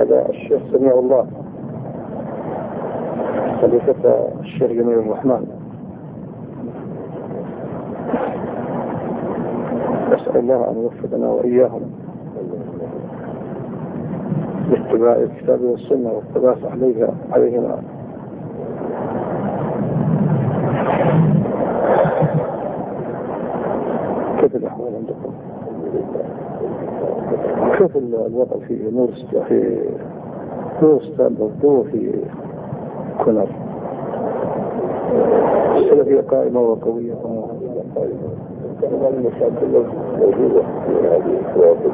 هذا الشيخ سميع الله خليفة الشيخ جميل الرحمن. أسأل الله أن يوفقنا وإياهم لاتباع الكتاب والسنة والثبات عليهما. كيف الأحوال عندكم؟ كيف الوضع في نورستان برضو في كونر؟ السلفية قائمة وقوية المشاكل موجودة في هذه الكوابل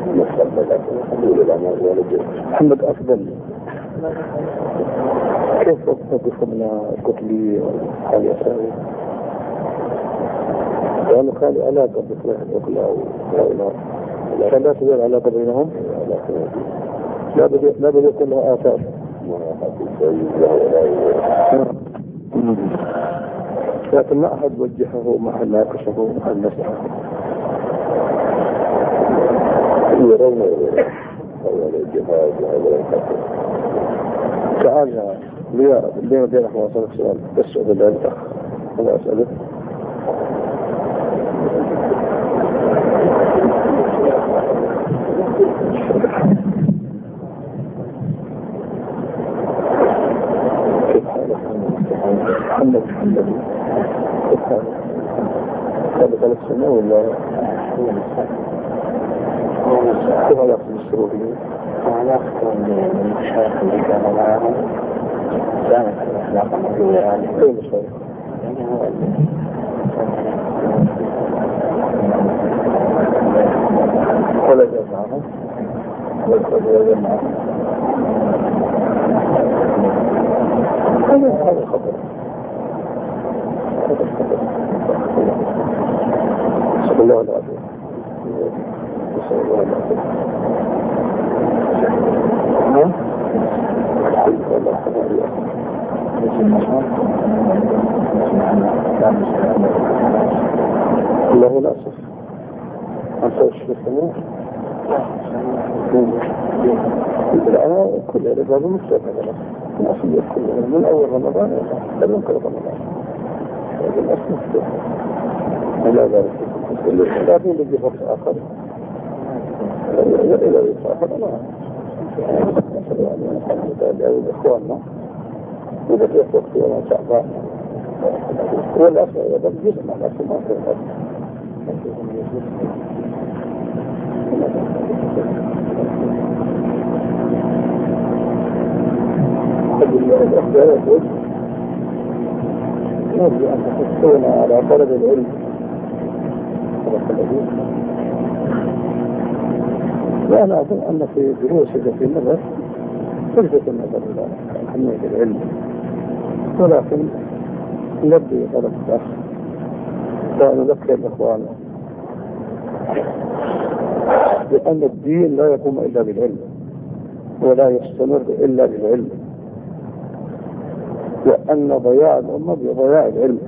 محمد أفضل. كيف موقف من القتلي والحال يساوي؟ يعني كان علاقة بفلاح الأقل أو غيرها، كان لا تزال علاقة بينهم، لا بد يكون لها آثار. لكن ما أحد وجهه، ما أحد ناقشه، ما أحد نسعه. يرون الجهاد وهذا الخطر. تعال ليه بينك وصلك سؤال بس أبدا الأخ أنا أسألك. كيف حالك محمد؟ كيف حالك؟ هذا 3 سنين ولا كيف علاقة بالسروريين؟ علاقة بالمشايخ اللي كانوا معهم كانت علاقة قوية يعني. أي مشايخ؟ يعني هو ولا جاء معهم؟ ولا جاء معهم؟ هذا خطر. صلى الله عليه وسلم. الله لا أسف أنت وشفتني الآن كل الأبواب مفتوحة الأصل كلها من أول رمضان لم ينقل رمضان هذا الأصل مفتوح لا ذلك لا في فرصة آخر إلى الإصافة الله يعني إخواننا إذا في وقت ولا شعبان والأصل هذا الجزء مع الأصل ما في الأصل الأخبار يقول نرجو أن تحثون على طلب العلم وأنا أظن أن في دروسك في النظر تلفت النظر إلى أهمية العلم ولكن نبدي طلب الأخ ونذكر الإخوان بأن الدين لا يقوم إلا بالعلم ولا يستمر إلا بالعلم وأن ضياع الأمة بضياع العلم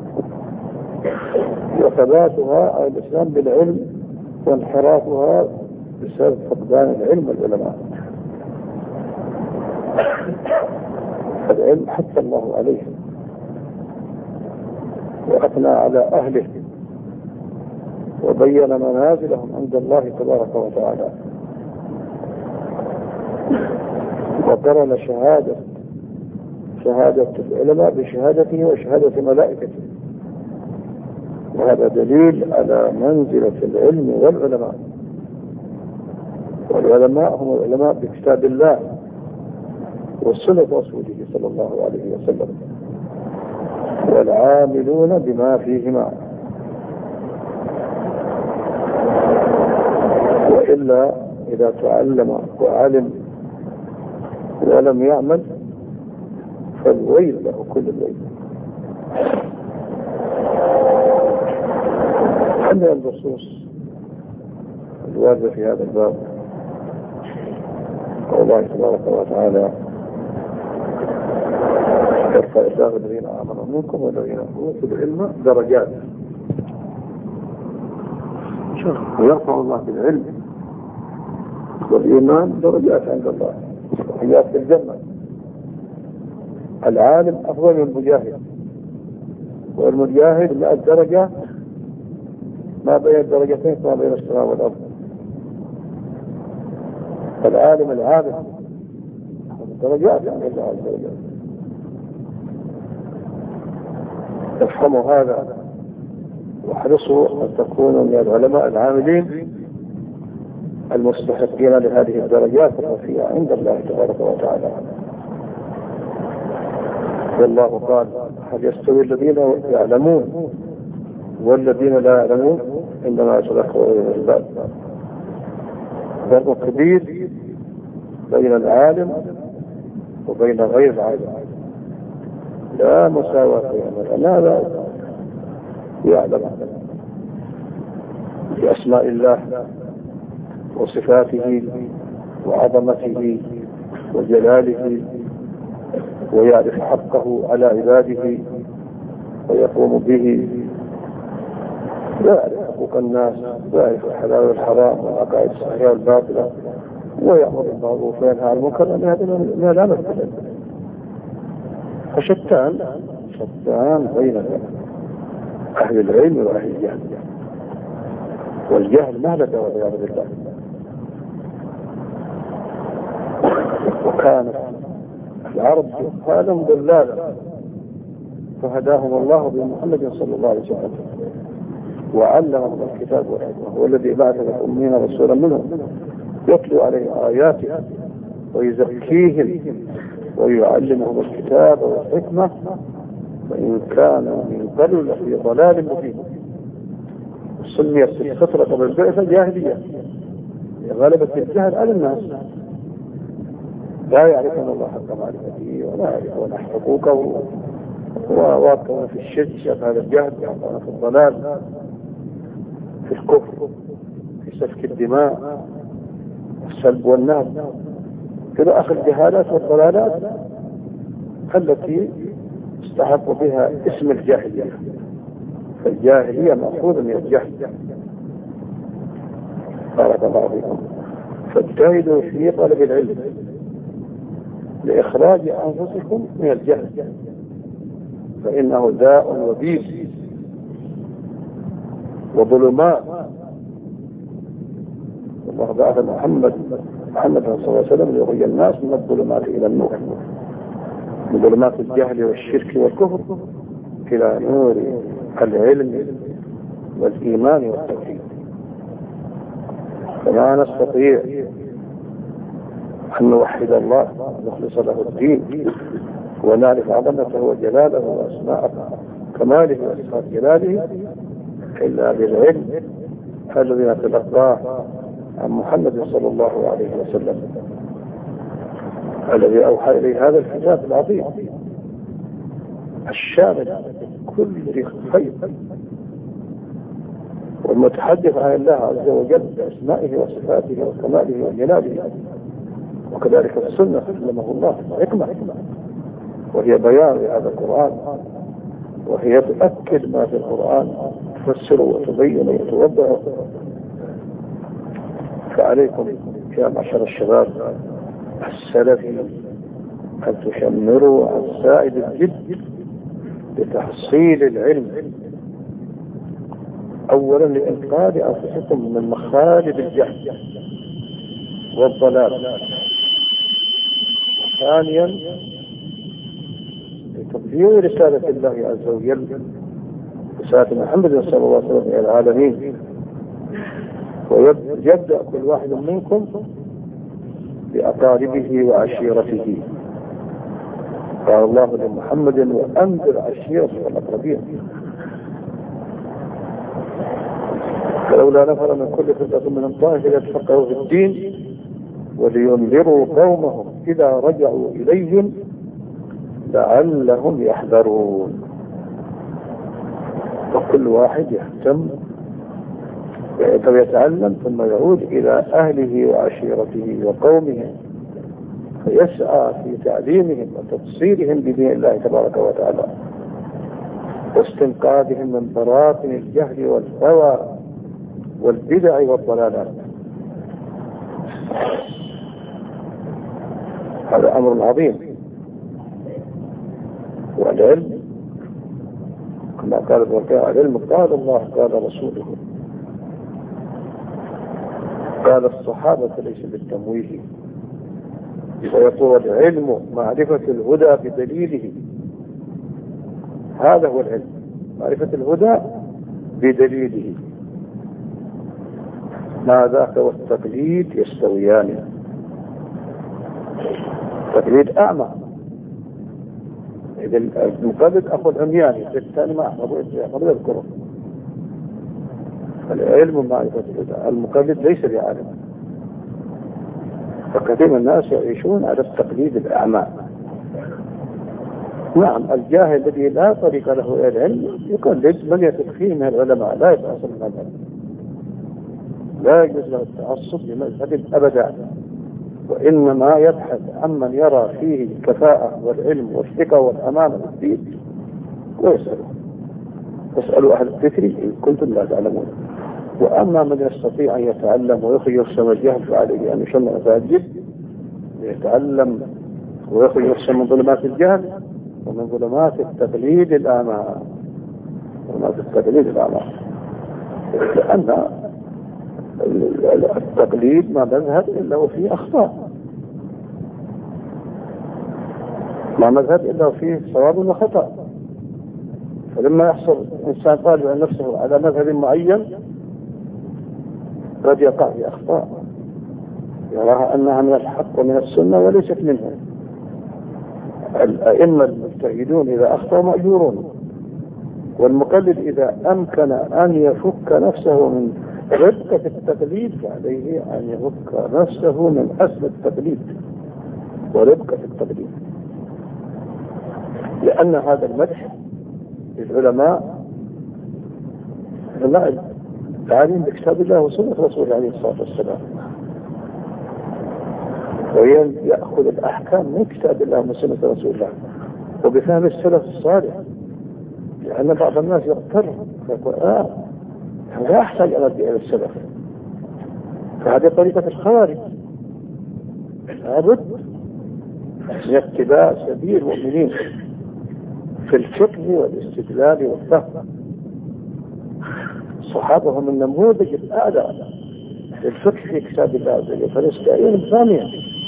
وثباتها على الإسلام بالعلم وانحرافها بسبب فقدان العلم والعلماء. العلم حث الله عليه وأثنى على أهله وبين منازلهم عند الله تبارك وتعالى وقرن شهادة العلماء بشهادته وشهادة ملائكته وهذا دليل على منزلة العلم والعلماء والعلماء هم العلماء بكتاب الله وسنة رسوله صلى الله عليه وسلم والعاملون بما فيهما وإلا إذا تعلم وعلم ولم يعمل فالويل له كل الويل. عندنا النصوص الواردة في هذا الباب والله تبارك وتعالى يرفع الله الذين آمنوا منكم والذين أوتوا العلم درجات ويرفع الله بالعلم والإيمان درجات عند الله التحيات في الجنة. العالم أفضل من المجاهد، والمجاهد 100 درجة ما بين الدرجتين ما بين السماء والأرض. العالم العابد درجات عن الله عز وجل. افهموا هذا واحرصوا أن تكونوا من العلماء العاملين المستحقين لهذه الدرجات الرفيعة عند الله تبارك وتعالى. والله قال: هل يستوي الذين يعلمون والذين لا يعلمون إنما يتذكر أولو الألباب. فرق كبير بين العالم وبين غير العالم، لا مساواة بينهما. لا يعلم بأسماء الله وصفاته وعظمته وجلاله، ويعرف حقه على عباده ويقوم به، لا يعرف حقوق الناس، لا يعرف الحلال والحرام والعقائد الصحيحة والباطلة، ويأمر بالمعروف وينهى عن المنكر. هذا من العمل كله. فشتان بين أهل العلم وأهل الجهل، والجهل مهلكة والعياذ بالله. وكانت العرب هذا ضلالا فهداهم الله بمحمد صلى الله عليه وسلم وعلمهم الكتاب والحكمة، هو الذي بعث للأمين رسولا منهم يتلو عليهم آياته ويزكيهم ويعلمهم الكتاب والحكمة وإن كانوا من قبل في ضلال مبين. سميت الفترة قبل البعثة جاهلية لغلبة الجهل على الناس، لا يعرفون الله حق معرفته ولا يعرفون حقوقه، وواقعون في الشرك بسبب هذا الجهل، واقعون في الضلال، في الكفر، في سفك الدماء والسلب والنهب، إلى آخر الجهالات والضلالات التي استحق بها اسم الجاهلية. فالجاهلية مأخوذة من الجهل. بارك الله فيكم. فاجتهدوا في طلب العلم لإخراج أنفسكم من الجهل، فإنه داء وبيل وظلمات. الله بعث محمد صلى الله عليه وسلم ليخرج الناس من الظلمات إلى النور، من ظلمات الجهل والشرك والكفر إلى نور العلم والإيمان والتوحيد. فما نستطيع أن نوحد الله ونخلص له الدين ونعرف عظمته وجلاله وأسماء كماله وصفات جلاله إلا بالعلم الذي نتلقاه عن محمد صلى الله عليه وسلم، الذي أوحى إليه هذا الكتاب العظيم الشامل كل خير، والمتحدث عن الله عز وجل بأسمائه وصفاته وكماله وجلاله. وكذلك السنة علمه الله حكمة، وهي بيان لهذا القرآن، وهي تؤكد ما في القرآن، تفسر وتبين وتوضح. فعليكم يا معشر الشباب السلفي أن تشمروا عن سائد الجد لتحصيل العلم، أولا لإنقاذ أنفسكم من مخالب الجهل والضلال، ثانيا لتبليغ رسالة الله عز وجل، رسالة محمد صلى الله عليه وسلم إلى العالمين. ويبدأ كل واحد منكم بأقاربه وعشيرته. قال الله لمحمد: وأنذر عشيرتك الأقربين. فلولا نفر من كل فرقة منهم طائفة ليتفقهوا في الدين ولينذروا قومهم إذا رجعوا إليهم لعلهم يحذرون. وكل واحد يهتم ويتعلم ثم يعود إلى أهله وعشيرته وقومه، فيسعى في تعليمهم وتبصيرهم بدين الله تبارك وتعالى واستنقاذهم من براثن الجهل والهوى والبدع والضلالات. هذا أمر عظيم. والعلم كما قال ابن القيم العلم قال الله قال رسوله قال الصحابة ليس بالتمويه. ويقول العلم معرفة الهدى بدليله. هذا هو العلم، معرفة الهدى بدليله. ما ذاك والتقليد يستويان. التقليد أعمى، إذا المقلد أخو العمياني بالتالي ما يذكره. العلم معرفة الهدى، المقلد ليس بعالم. فكثير من الناس يعيشون على التقليد الأعمى. نعم، الجاهل الذي لا طريق له إلى العلم يقلد من يثق فيه من العلماء، لا يتعصب من العلم، لا يجوز له التعصب لمذهب أبدا، وإنما يبحث عمن يرى فيه الكفاءة والعلم والثقة والأمانة والدين ويسأله. اسألوا أهل الذكر إن كنتم لا تعلمون. وأما من يستطيع أن يتعلم ويخرج الجهل فعليه أن يشمع فاجد يتعلم ويخرج من ظلمات الجهل ومن ظلمات التقليد الأعمى. لأن التقليد ما مذهب إلا وفيه أخطاء، ما مذهب إلا وفيه صواب وخطأ. فلما يحصل إنسان طالب عن نفسه على مذهب معين قد يقع في أخطاء يراها أنها من الحق ومن السنة وليست منها. الأئمة المجتهدون إذا أخطأوا مأجورون، والمقلد إذا أمكن أن يفك نفسه من ربكة التقليد فعليه أن يفك نفسه من أسل التقليد وربكة التقليد، لأن هذا المدح للعلماء تعليم بكتاب الله وسنة رسوله عليه الصلاة والسلام، ويأخذ الأحكام من كتاب الله وسنة رسول الله وبفهم السلف الصالح. لأن بعض الناس يغتر فيقول لا أحتاج أن أرجع إلى السلف، فهذه طريقة الخوارج. لابد من اتباع سبيل المؤمنين في الفقه والاستدلال والفهم. الصحابة هم النموذج الأعلى للفقه في كتاب الله عز وجل، فالاستعين الثانية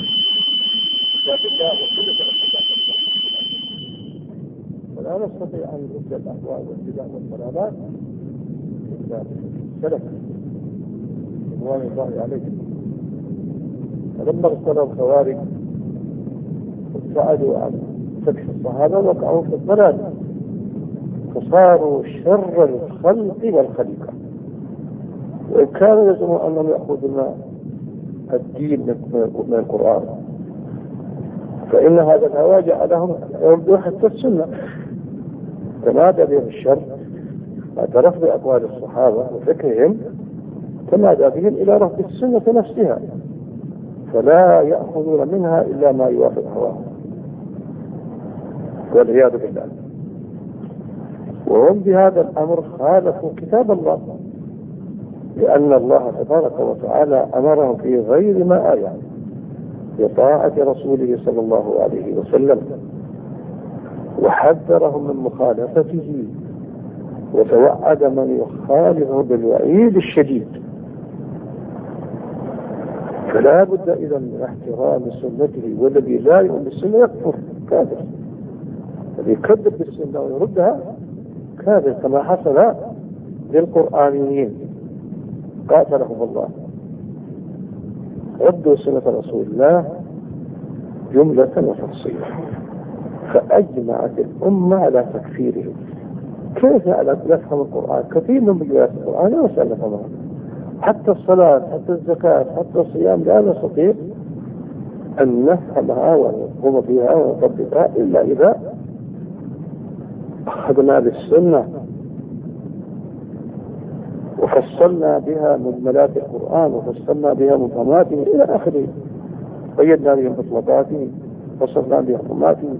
ولا نستطيع أن نبدأ الأهواء والبدع والضلالات إلا بالسلف رضوان الله عليهم. فلما اغتنوا الخوارج وابتعدوا عن فقه الصحابة وقعوا في الضلال، فصاروا شر الخلق والخليقة. وإن كانوا يزعمون أنهم يأخذون الدين من القرآن، فإن هذا الهوى جعلهم يردوا حتى السنة. تمادى بهم الشر اعترف بأقوال الصحابة وفكرهم، تمادى بهم إلى رفض السنة نفسها، فلا يأخذون منها إلا ما يوافق هواهم والعياذ بالله. وهم بهذا الأمر خالفوا كتاب الله، لأن الله تبارك وتعالى أمرهم في غير ما آية بطاعة رسوله صلى الله عليه وسلم، وحذرهم من مخالفته، وتوعد من يخالفه بالوعيد الشديد. فلا بد إذا من احترام سنته، والذي لا يؤمن بالسنة يكفر كافر، الذي يكذب بالسنة ويردها كافر، كما حصل للقرآنيين قاتلهم الله. ردوا سنة رسول الله جملة وتفصيلا، فأجمعت الأمة على تكفيرهم. كيف نفهم القرآن؟ كثير من مجالات القرآن لا نسأل نفهمها، حتى الصلاة حتى الزكاة حتى الصيام لا نستطيع أن نفهمها ونقوم بها ونطبقها إلا إذا أخذنا بالسنة وفصلنا بها مجملات القرآن وفصلنا بها مفهوماته إلى آخره، قيدنا بها مطلقاته وفصلنا بها مفهوماته.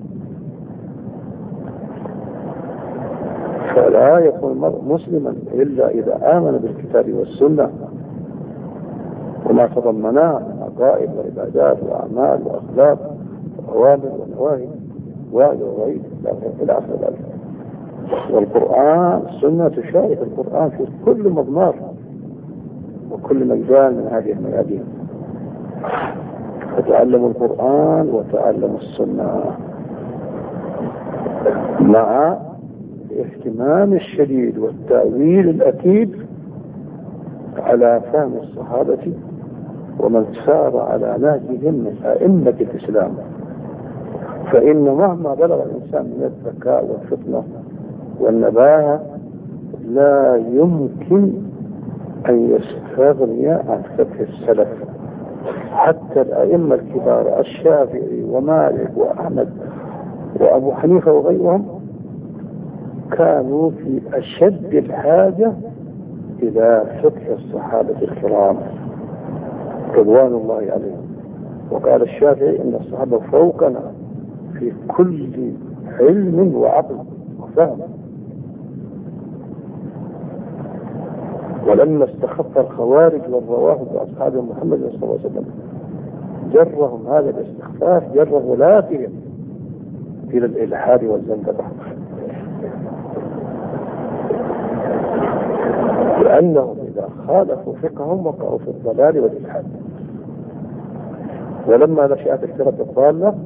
فلا يكون المرء مسلما إلا إذا آمن بالكتاب والسنة وما تضمناه من عقائد وعبادات وأعمال وأخلاق أوامر ونواهي وعد ووعيد إلى آخر ذلك. والقرآن السنة تشارك القرآن في كل مضمار وكل مجال من هذه الميادين. فتعلموا القرآن وتعلموا السنة مع الاهتمام الشديد والتأويل الأكيد على فهم الصحابة ومن سار على نهجهم من أئمة الإسلام. فإن مهما بلغ الإنسان من الذكاء والفطنة والنباهة لا يمكن أن يستغني عن فقه السلف. حتى الأئمة الكبار الشافعي ومالك وأحمد وأبو حنيفة وغيرهم كانوا في أشد الحاجة إلى فقه الصحابة الكرام رضوان الله عليهم. وقال الشافعي إن الصحابة فوقنا في كل علم وعقل وفهم. ولما استخف الخوارج والروافض بأصحاب محمد صلى الله عليه وسلم جرهم هذا الاستخفاف جر غلاتهم إلى الإلحاد والزندقة، لأنهم إذا خالفوا فقههم وقعوا في الضلال والإلحاد. ولما نشأت الفرق الضالة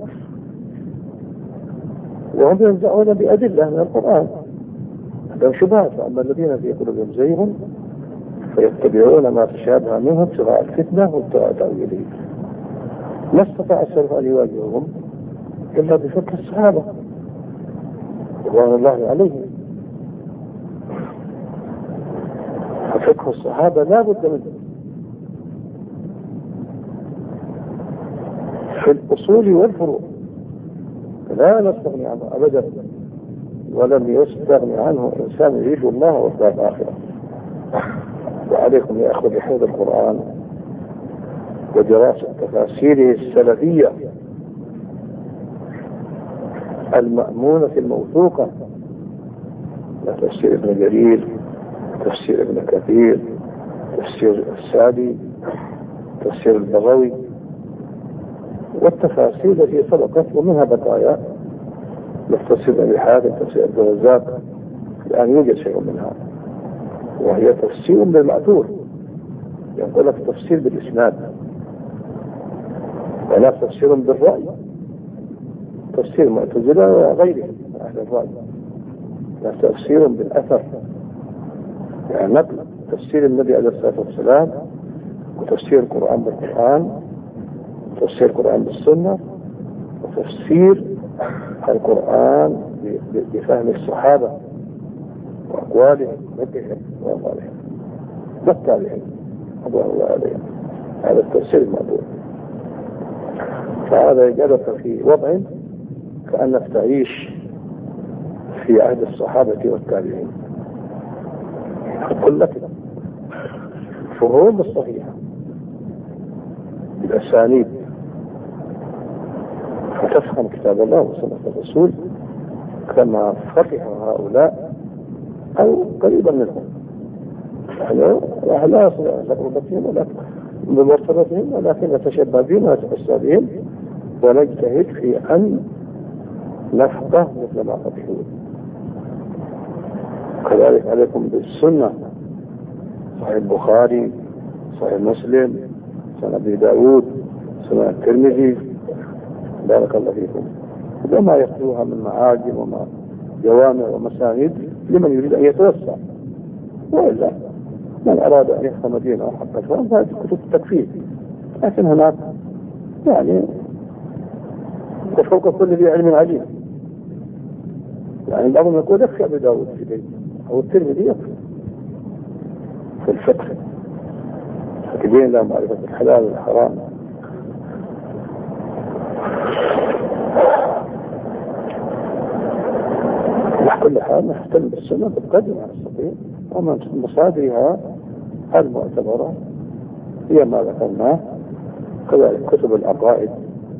وهم ينزعون بأدلة من القرآن عندهم شبهات، فأما الذين في قلوبهم زيغ فيتبعون ما تشابه منه ابتغاء الفتنة وابتغاء تأويله. ما استطاع السلف أن يواجههم إلا بفقه الصحابة رضوان الله عليهم. ففقه الصحابة لا بد منه في الأصول والفروع، لا نستغني عنه أبدا، ولم يستغني عنه إنسان يريد الله والدار الآخرة. وعليكم يا أخوة بحفظ القرآن ودراسة تفاسيره السلفية المأمونة الموثوقة، تفسير ابن جرير، تفسير ابن كثير، تفسير السعدي، تفسير البغوي، والتفاسير التي سبقت ومنها بقايا تفسير أبي حاتم، تفسير عبد الرزاق، الآن يوجد شيء منها، وهي تفسير بالمأثور، يقول لك تفسير بالإسناد، ولا تفسير بالرأي، تفسير معتزلة وغيره أهل الرأي، لا تفسير بالأثر، يعني نقل تفسير النبي عليه الصلاة والسلام، وتفسير القرآن بالقرآن، وتفسير القرآن بالسنة، وتفسير القرآن بفهم الصحابة وأقوالهم وفقههم وأقوالهم والتابعين رضوان الله عليهم. هذا التفسير الموضوع. فهذا يجعلك في وضع كأنك تعيش في عهد الصحابة والتابعين. قل لك فهوم الصحيحة بالأسانيد فتفهم كتاب الله وسنة الرسول كما فقه هؤلاء أو قريبا منهم. لا يصل إلى تجربتهم ولا بمرتبتهم، ولكن نتشبه بهم ونتأسى بهم ونجتهد في أن نفقه مثل ما فقهوا. كذلك عليكم بالسنة، صحيح البخاري، صحيح مسلم، سنة أبي داود، سنة الترمذي، بارك الله فيكم، وما يخلوها من معاجم وما جوامع ومسانيد لمن يريد أن يتوسع. وإلا من أراد أن يفهم دينه أو حق فهم فهذه كتب التكفير، لكن هناك يعني وفوق كل ذي علم عليم. يعني بعضهم يقول يكفي أبي داود في بيت أو الترمذي يكفي في الفقه، تبين له معرفة الحلال والحرام. على كل حال نهتم بالسنة بالقدر ما نستطيع، ومن مصادرها المعتبرة هي ما ذكرناه. كذلك كتب العقائد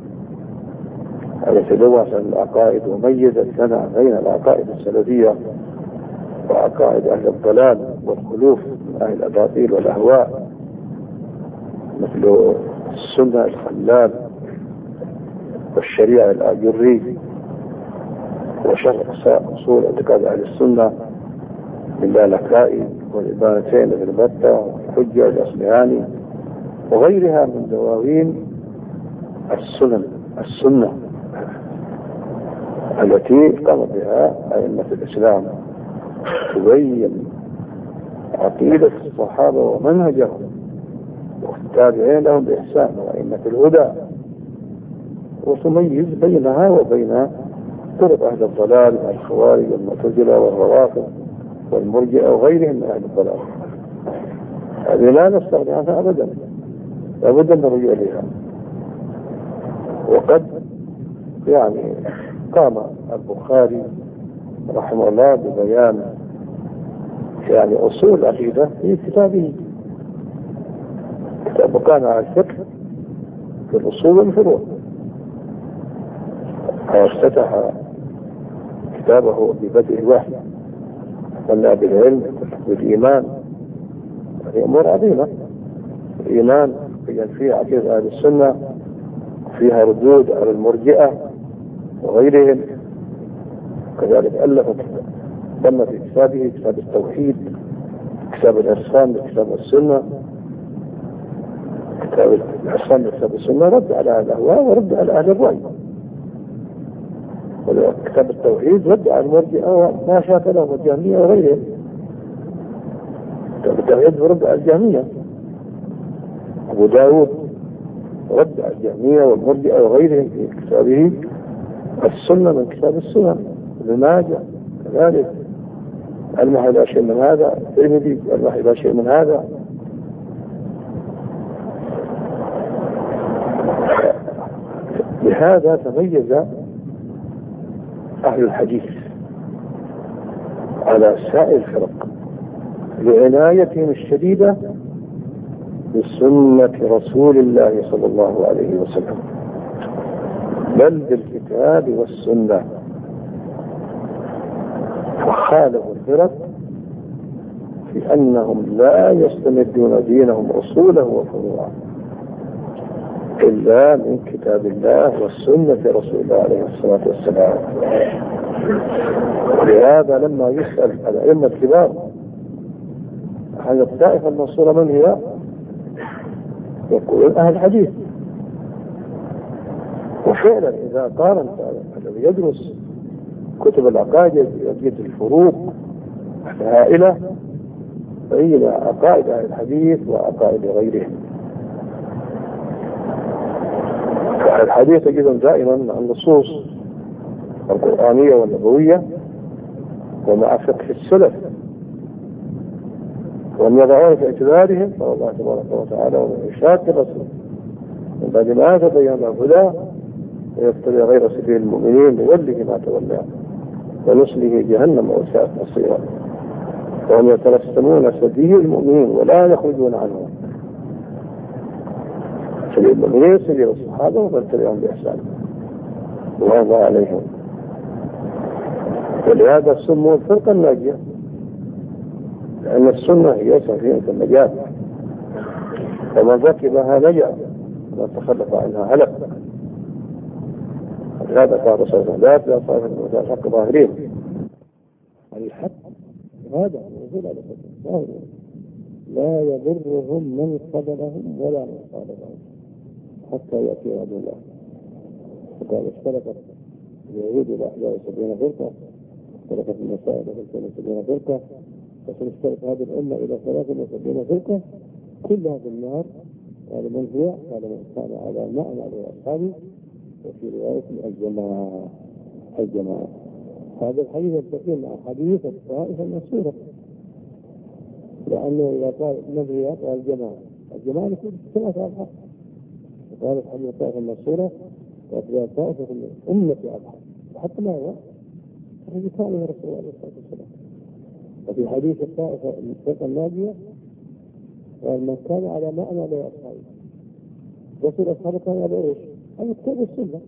التي لوثت العقائد وميزت لنا بين العقائد السلفية وعقائد أهل الضلال والخلوف من أهل الأباطيل والأهواء، مثل السنة الخلال والشريعة الآجري وشرح أصول اعتقاد أهل السنة باللالكائي والإبانتين بالبتة والحجة الأصلهاني وغيرها من دواوين السنة التي قام بها أئمة الإسلام تبين عقيدة الصحابة ومنهجهم والتابعين لهم بإحسان وأئمة الهدى وتميز بينها وبين طرق أهل الضلال من الخوارج والمعتزلة والروافض والمرجئة وغيرهم من أهل الضلال. هذه لا نستغني عنها أبدا، لابد من الرجوع إليها. وقد قام البخاري رحمه الله ببيان أصول العقيدة في كتابه، كتابه كان على الفقه في الأصول والفروع، وافتتح كتابه ببدء الوحي ولا بالعلم والإيمان. هذه أمور عظيمة. الإيمان فيه عقيدة أهل السنة، فيها ردود على المرجئة وغيرهم. كذلك ألف ضمن في كتابه كتاب التوحيد، كتاب الإحسان بكتاب السنة، كتاب الإحسان بكتاب السنة رد على أهل الأهواء ورد على أهل الرأي. كتاب التوحيد رد على المرجئة وما شاكلهم الجهمية وغيرهم. كتاب التوحيد رد على الجهمية. أبو داود رد على الجهمية والمرجئة وغيرهم في كتابه السنة من كتاب السنة. ابن ماجه كذلك المحي لا شيء من هذا، الترمذي المحي لا شيء من هذا. لهذا تميز أهل الحديث على سائر الفرق لعنايتهم الشديدة بسنة رسول الله صلى الله عليه وسلم، بل بالكتاب والسنة. وخالفوا الفرق في أنهم لا يستمدون دينهم أصوله وفروعه إلا من كتاب الله والسنة رسول الله عليه الصلاة والسلام. ولهذا لما يسأل الأئمة الكبار عن الطائفة المنصورة من هي، يقولون أهل الحديث. وفعلا إذا قارن الذي يدرس كتب العقائد يجد الفروق الهائلة بين عقائد أهل الحديث وعقائد غيرهم. الحديث تجدهم دائما مع النصوص القرآنية والنبوية ومع فقه السلف، وهم يضعون في اعتبارهم قال الله تبارك وتعالى ومن يشاق الرسول من بعد ما تبين له الهدى ويتبع غير سبيل المؤمنين نوله ما تولى ونصله جهنم وساءت مصيرا. وهم يتلسمون سبيل المؤمنين ولا يخرجون عنه. سبيل المؤمنين سبيل الصحابة ومن تبعهم بإحسان وهذا عليهم. ولهذا سموا الفرقة الناجية، لأن السنة هي سفينة النجاة، فمن ركبها نجا ومن تخلف عنها هلك. ولهذا قال رسول الله لا طائفة من الحق ظاهرين. الحق هذا موجود على فكرة لا يضرهم من قبلهم ولا من خالفهم حتى يأتي وعد الله. وقال اشتركت اليهود إلى 71 فرقة، اشتركت النساء إلى 72 فرقة، وسنشترك هذه الأمة إلى 73 فرقة كلها في النار. قال من هي؟ قال من كان على معنى لأصحابه، وفي رواية الجماعة. هذا الحديث يلتقي مع حديث الطائفة المنصورة، لأنه إذا قال من هي؟ قال الجماعة يكون ثلاثة أبحاث. وقال الحديث الطائفة المنصورة وقال طائفة الأمة أبحاث، وحتى ما هو الذي كان من رسول الله عليه الصلاة والسلام. وفي حديث الطائفة الفرقة الناجية قال من كان على ما أنا عليه أصحابي. رسول أصحابه كان على إيش؟ هذا كتاب السنة.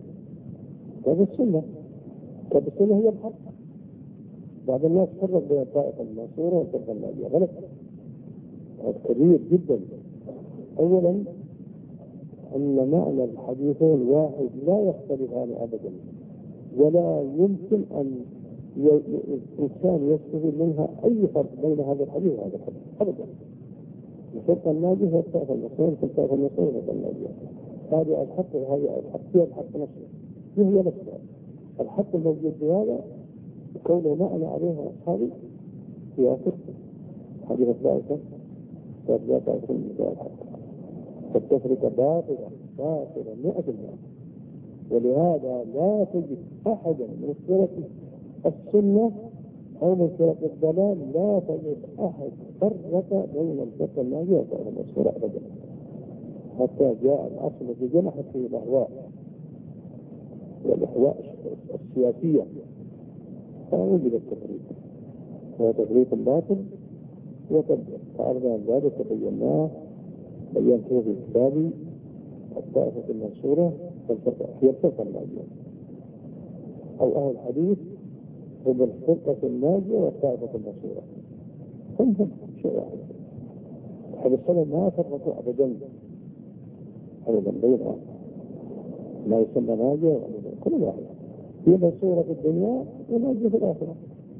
كتاب السنة هي الحق. بعض الناس فرق بين الطائفة المنصورة والفرقة الناجية، غلط. هذا كبير جدا. أولا أن معنى الحديثين واحد لا يختلفان أبدا، ولا يمكن أن الإنسان يستفيد منها أي فرق بين هذا الحديث وهذا الحديث أبدا. الفرقة الناجية هي الطائفة النصير، الطائفة النصير هي الناجية. هذه الحق وهذه الحق، هي الحق نفسه، هي نفسها. الحق الموجود في هذا كونه ما أنا عليها أصحابي في آخر حديث الثالثة فلا تعرف من الحق، فالتفرقة باطلة 100%. ولهذا لا تجد أحدا من فرق السنة أو من فرق الضلال، لا تجد أحد فرق بين الفرقة الناجية والفرقة المسيرة أبدا، حتى جاء الأصل في جنحت فيه الأهواء والأهواء السياسية فوجد التفريق، هو تفريق باطل. وقد تعرضنا عن ذلك بينته في كتابي الطائفة المنصورة هي الفرقة الناجية، أو أهل الحديث هم الفرقة الناجية والطائفة المنصورة، هم شيء واحد. أهل السنة ما فرقوا أبدا بينهم، ما يسمى ناجية كل واحد هي منصورة في الدنيا وناجية في الآخرة،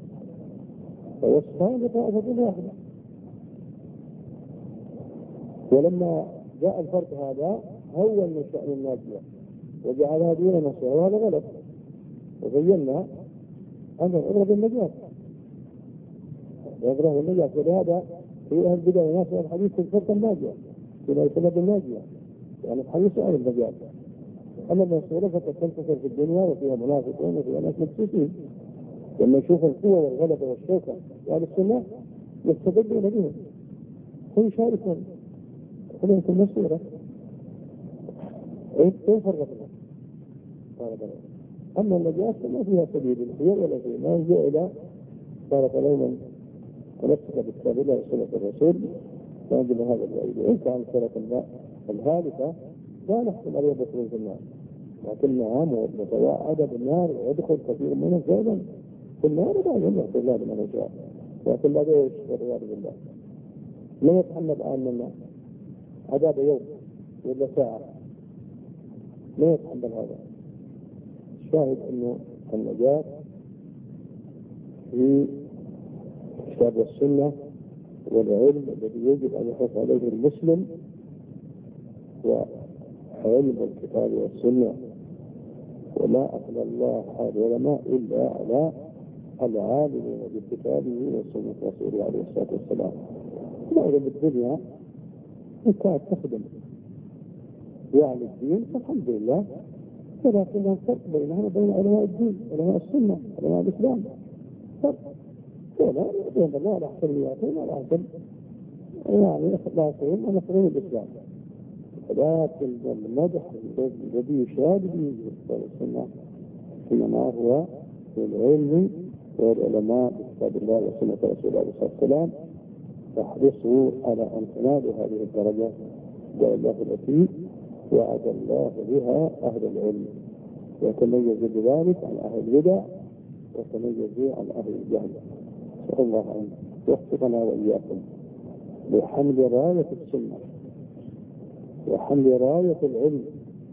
فوصفان طائفة واحدة. ولما جاء الفرق هذا هو من شأن الناجية وجعلها دين نصير، وهذا غلط. وبينا أن العبرة بالنجاة، العبرة بالنجاة، ولهذا في أهل البدع والناس الحديث في الفرقة الناجية فيما يسمى بالناجية، يعني الحديث أهل النجاة. أما المنصورة فقد تنتصر في الدنيا وفيها منافقون وفيها ناس مكسوسين، لما يشوف القوة والغلبة والشوكة وأهل السنة يستدلون بهم ويشاركون كلهم في المنصورة. إيه فرقنا؟ أما النجاة ما فيها سبيل الخير ولا شيء، ما يجي إلى صارت لوما ونفسك بكتاب الله وسنة الرسول فأنجل هذا الوعيد. وإن كان سورة الهالكة لا نحكم عليه بطريق النار، لكنها متواعدة بالنار ويدخل كثير منهم فعلا في النار بعد أن يغفر الله لمن يشاء، لكن لا يشكر والعياذ بالله. لا يتحمل الآن منا عذاب يوم ولا ساعة، لا يتحمل هذا. الشاهد أنه النجاة في الكتاب والسنة والعلم الذي يجب أن يحرص عليه المسلم، وعلم الكتاب والسنة. وما أفضل الله على العلماء إلا على العالمين بكتابه وسنة رسوله عليه الصلاة والسلام. لا إذا بالدنيا إن كانت تخدم يعني الدين فالحمد لله، ولكن الفرق بينها وبين علماء الدين، علماء السنة، علماء الإسلام فرق. ولا بين الله على حسنياتهم ولا حسن يعني إخلاصهم ونصرهم الإسلام. لكن المدح الذي يشاد به السنة إنما هو العلم والعلماء بكتاب الله وسنة رسوله عليه الصلاة والسلام، فاحرصوا على أن تنالوا هذه الدرجة الله التي وعد الله بها أهل العلم، وتميز بذلك عن أهل البدع وتميز عن أهل الجهل. نسأل الله أن يوفقنا وإياكم بحمل راية السنة وحمل راية العلم،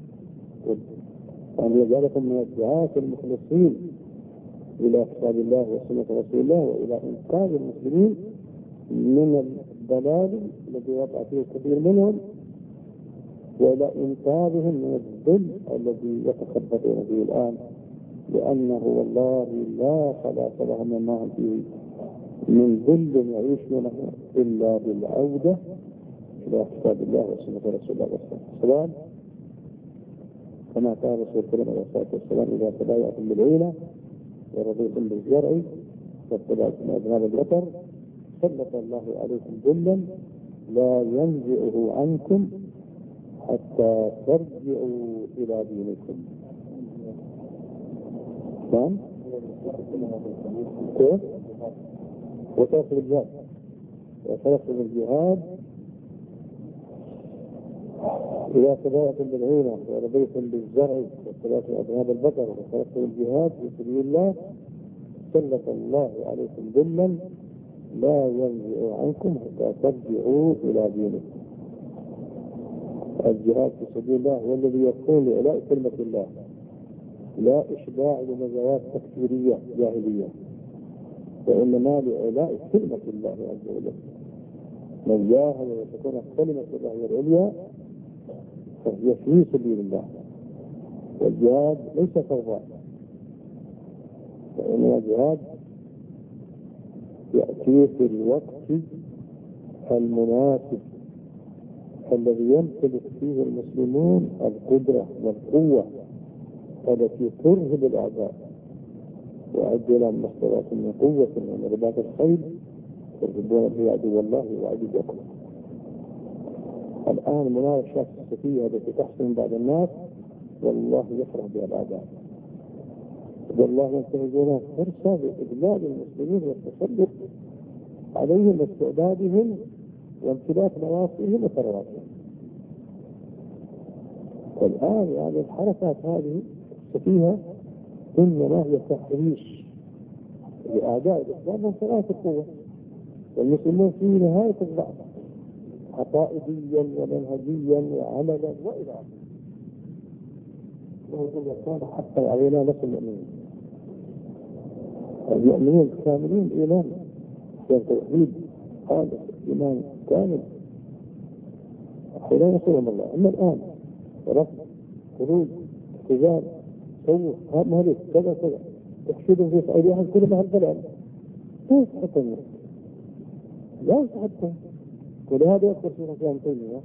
وأن يجعلكم من الدعاة المخلصين إلى كتاب الله وسنة رسول الله، وإلى إنقاذ المسلمين من الضلال الذي وقع فيه كثير منهم، وإلى إنقاذهم من الظل الذي يتخبطون فيه الآن، لأنه والله لا خلاص لهم ما هم فيه من ظل يعيشونه إلا بالعودة إلى كتاب الله وسنة رسول الله عليه الصلاة والسلام، كما قال رسول الله عليه الصلاة والسلام: إذا تبايعتم بالعينة ورضيتم بالزرع واتبعتم أذناب البقر سلط الله عليكم ظلا لا ينزعه عنكم حتى ترجعوا إلى دينكم. نعم؟ كيف؟ وتركوا الجهاد، وتركوا الجهاد إذا تبايعتم بالعينة ورضيتم بالزرع واتبعتم أذناب البقر وتركوا الجهاد في سبيل الله سلط الله عليكم ظلا لا ينزع عنكم حتى ترجعوا إلى دينكم. الجهاد في سبيل الله هو الذي يكون لإعلاء كلمة الله، لا إشباع لنزوات تكفيرية جاهلية، وإنما لإعلاء كلمة الله عز وجل. من جاهد وتكون كلمة الله هي العليا فهي في سبيل الله. والجهاد ليس فوضى، وإنما الجهاد يأتي في الوقت المناسب الذي يمتلك فيه المسلمون القدرة والقوة التي ترهب الأعداء. وأعدوا لهم ما استطعتم من قوة ومن رباط الخيل ترهبون به عدو الله وعدوكم. الآن مناوشات السفيهة التي تحصل بعض الناس والله يفرح بها الأعداء، والله ينتهزون فرصة لإذلال المسلمين والتسلط عليهم واستعدادهم وامتلاك نواصيهم وثرواتهم. والآن يعني الحركات هذه السفيهة إنما هي تحريش لأعداء الإسلام من ثلاث القوة، والمسلمون في نهاية الضعف عقائديا ومنهجيا وعملا وإلى آخره. ويقول كان حقا علينا نصر المؤمنين، المؤمنين الكاملين إيمان والتوحيد خالص إيمان كامل حين يصلهم الله. أما الآن رفض خروج احتجاج سوء مهلك كذا كذا تحشدهم في أيديهم كل ما هالكلام لا يستحقون، لا يستحقون. ولهذا يذكر في الإسلام تيمية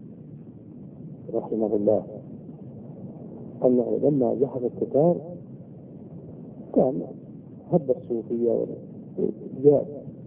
رحمه الله أنه لما جحد التتار كان هب الصوفية والجهاد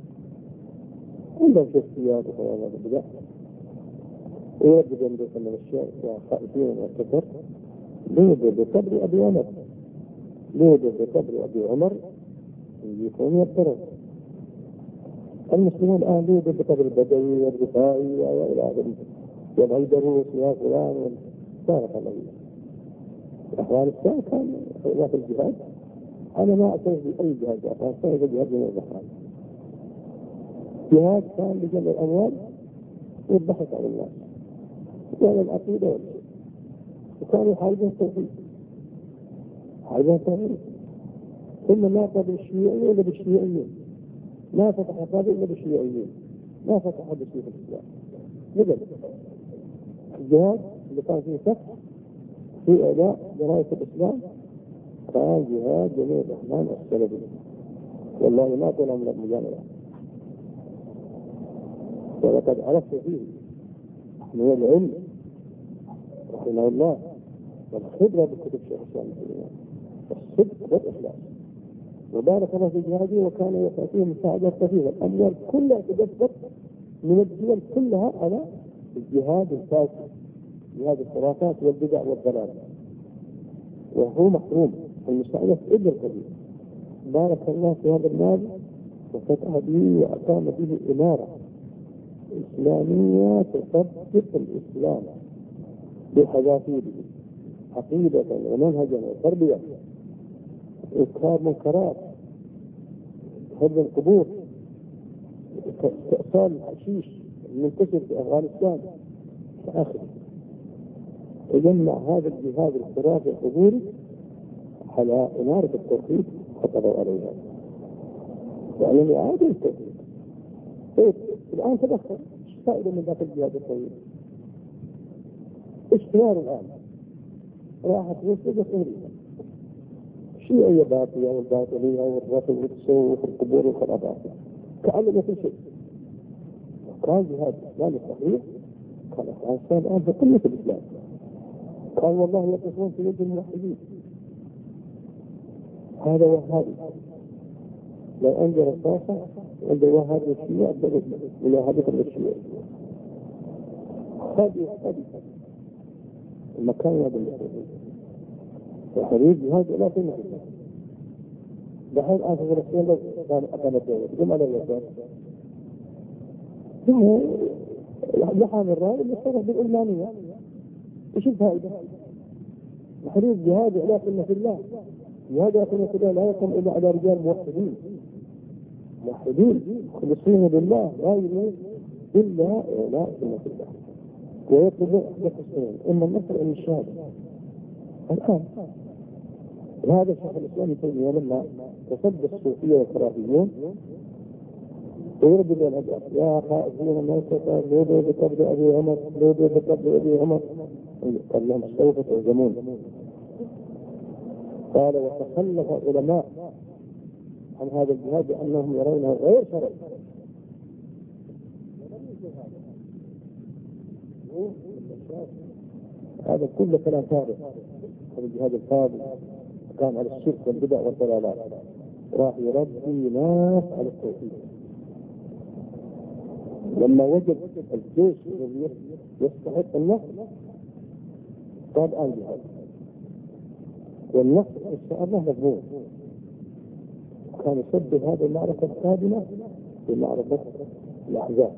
عندهم شخصيات وخيالات البدع، ويجب أن يكون من الشيء خائفين من التتر ليدوا بقبر أبي عمر، ليدوا بقبر أبي عمر يكون يبترون. المسلمون الآن ليدوا بقبر البدوي والرفاعي وإلى آخره والعيدروس يا فلان وبارك الله فيك. أفغانستان كان وقت الجهاد أنا ما أعترف بأي جهاد في أفغانستان إذا جهاد من الأفغان. جهاد كان لجمع الأموال والبحث عن الناس وعن العقيدة والشيء، وكانوا يحاربون التوحيد، يحاربون التوحيد. ثم ما قبل الشيوعية إلا بالشيوعيين، ما فتح قابل إلا بالشيوعيين، ما فتح بشيء في الإسلام. نجد الجهاد اللي كان فيه فتح في إعلاء جراية الإسلام كان جهاد جميع الرحمن السلفي، والله ما طلع من المجاملة. ولقد عرفت فيه من العلم رحمه الله والخبرة بكتب شيخ الإسلام والصدق والإخلاص، وبارك الله في جهاده وكان يعطيه مساعدة كثيرة. الأموال كلها تجذب من الدول كلها على الجهاد الفاسد، جهاد الخرافات والبدع والضلال، وهو محروم المساعدة ابن الكبير. بارك الله في هذا المال وفتح به وأقام به إمارة إسلامية تطبق الإسلام بحذافيره عقيدة ومنهجا وتربية، إنكار منكرات، هدم القبور، استئصال الحشيش المنتشر في أفغانستان آخر. تجمع هذا الجهاد الخرافي القبوري على إنارة التوحيد خطروا عليها وعلى إعادة التوحيد. طيب الآن تدخل ايش فائدة من ذاك الجهاد الطويل؟ ايش خيار الآن؟ راحت وصلت أمريكا الشيعية باطية والباطنية والرفض والتصوف والقبور والخرافات كأنه ما في شيء. كان جهاد إسلامي صحيح كان أفغانستان الآن في قمة الإسلام، كان والله يقفون في يد الموحدين. هذا وهابي لو أنزل الصافة عند وهابي الشيعة إلى هذه الشيعة هذه المكان هذا المسلمين وحريب جهاد لا قيمة له. دحين آن في فلسطين لو كان أقام الدولة جمع للوسط ثم لحام الرأي اللي صرف بالإلمانية إيش الفائدة؟ حريب جهاد لا قيمة الله، جهاد لا قيمة الله لا يقوم إلا على رجال موحدين مخلصين لله لا يريد إلا لا قيمة الله. ويطلب إحدى السنين، إما النصر أو الشهادة. الآن هذا شيخ الإسلام ابن تيمية لما تصدى الصوفية والخرافيون ويرد إلى الأبواب: يا خائفين من لودوا بقبر أبي عمر، لودوا بقبر أبي عمر. قال لهم: سوف تعزمون. قال: وتخلف علماء عن هذا الجهاد لأنهم يرونه غير شرعي. هذا كله كلام فارغ. هذا الجهاد الفاضل كان على الشرك والبدع والضلالات، راح يربي ناس على التوحيد. لما وجد الجيش الذي يستحق النصر قال: الآن جهاد. والنصر إن شاء الله مضمون. كان يسبب هذه المعركة القادمة بمعركة الأحزاب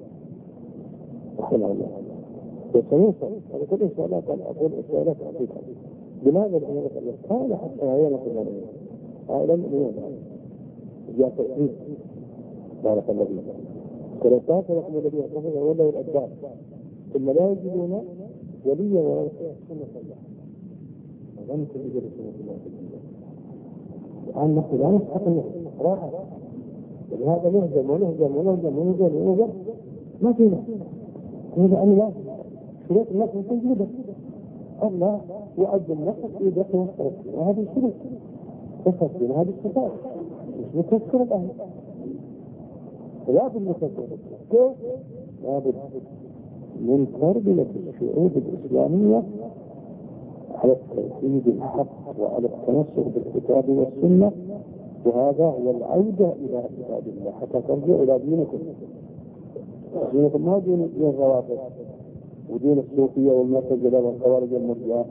رحمه الله. وسنوصل هذا كل إن شاء الله. قال: أقول إسرائيل أعطيك. لماذا؟ لأنه قال حتى هيانا كلنا هؤلاء المؤمنون جاء توحيد. بارك الله فيك. ثلاثة لكم الذين كفروا وولوا الأدبار ثم لا يجدون وليا ولا سنة الله. لم تجد سنة الله. الآن نحن لا نستحق النصر صراحة. ولهذا نهزم ونهزم ونهزم ونهزم ونهزم ما في نصر. هذا أن لا شروط النصر تجربة. الله يعد النصر في داخل مصر، وهذه الشروط تفسر هذه الصفات مش مكسر الأهل. لا بد من كسر. كيف؟ لا بد من تربية الشعوب الإسلامية على التوحيد الحق وعلى التمسك بالكتاب والسنة، وهذا هو العودة إلى كتاب الله حتى ترجع إلى دينكم. دينكم ما دين الروافض ودين الصوفية والمعتزلة والخوارج والمرجئة،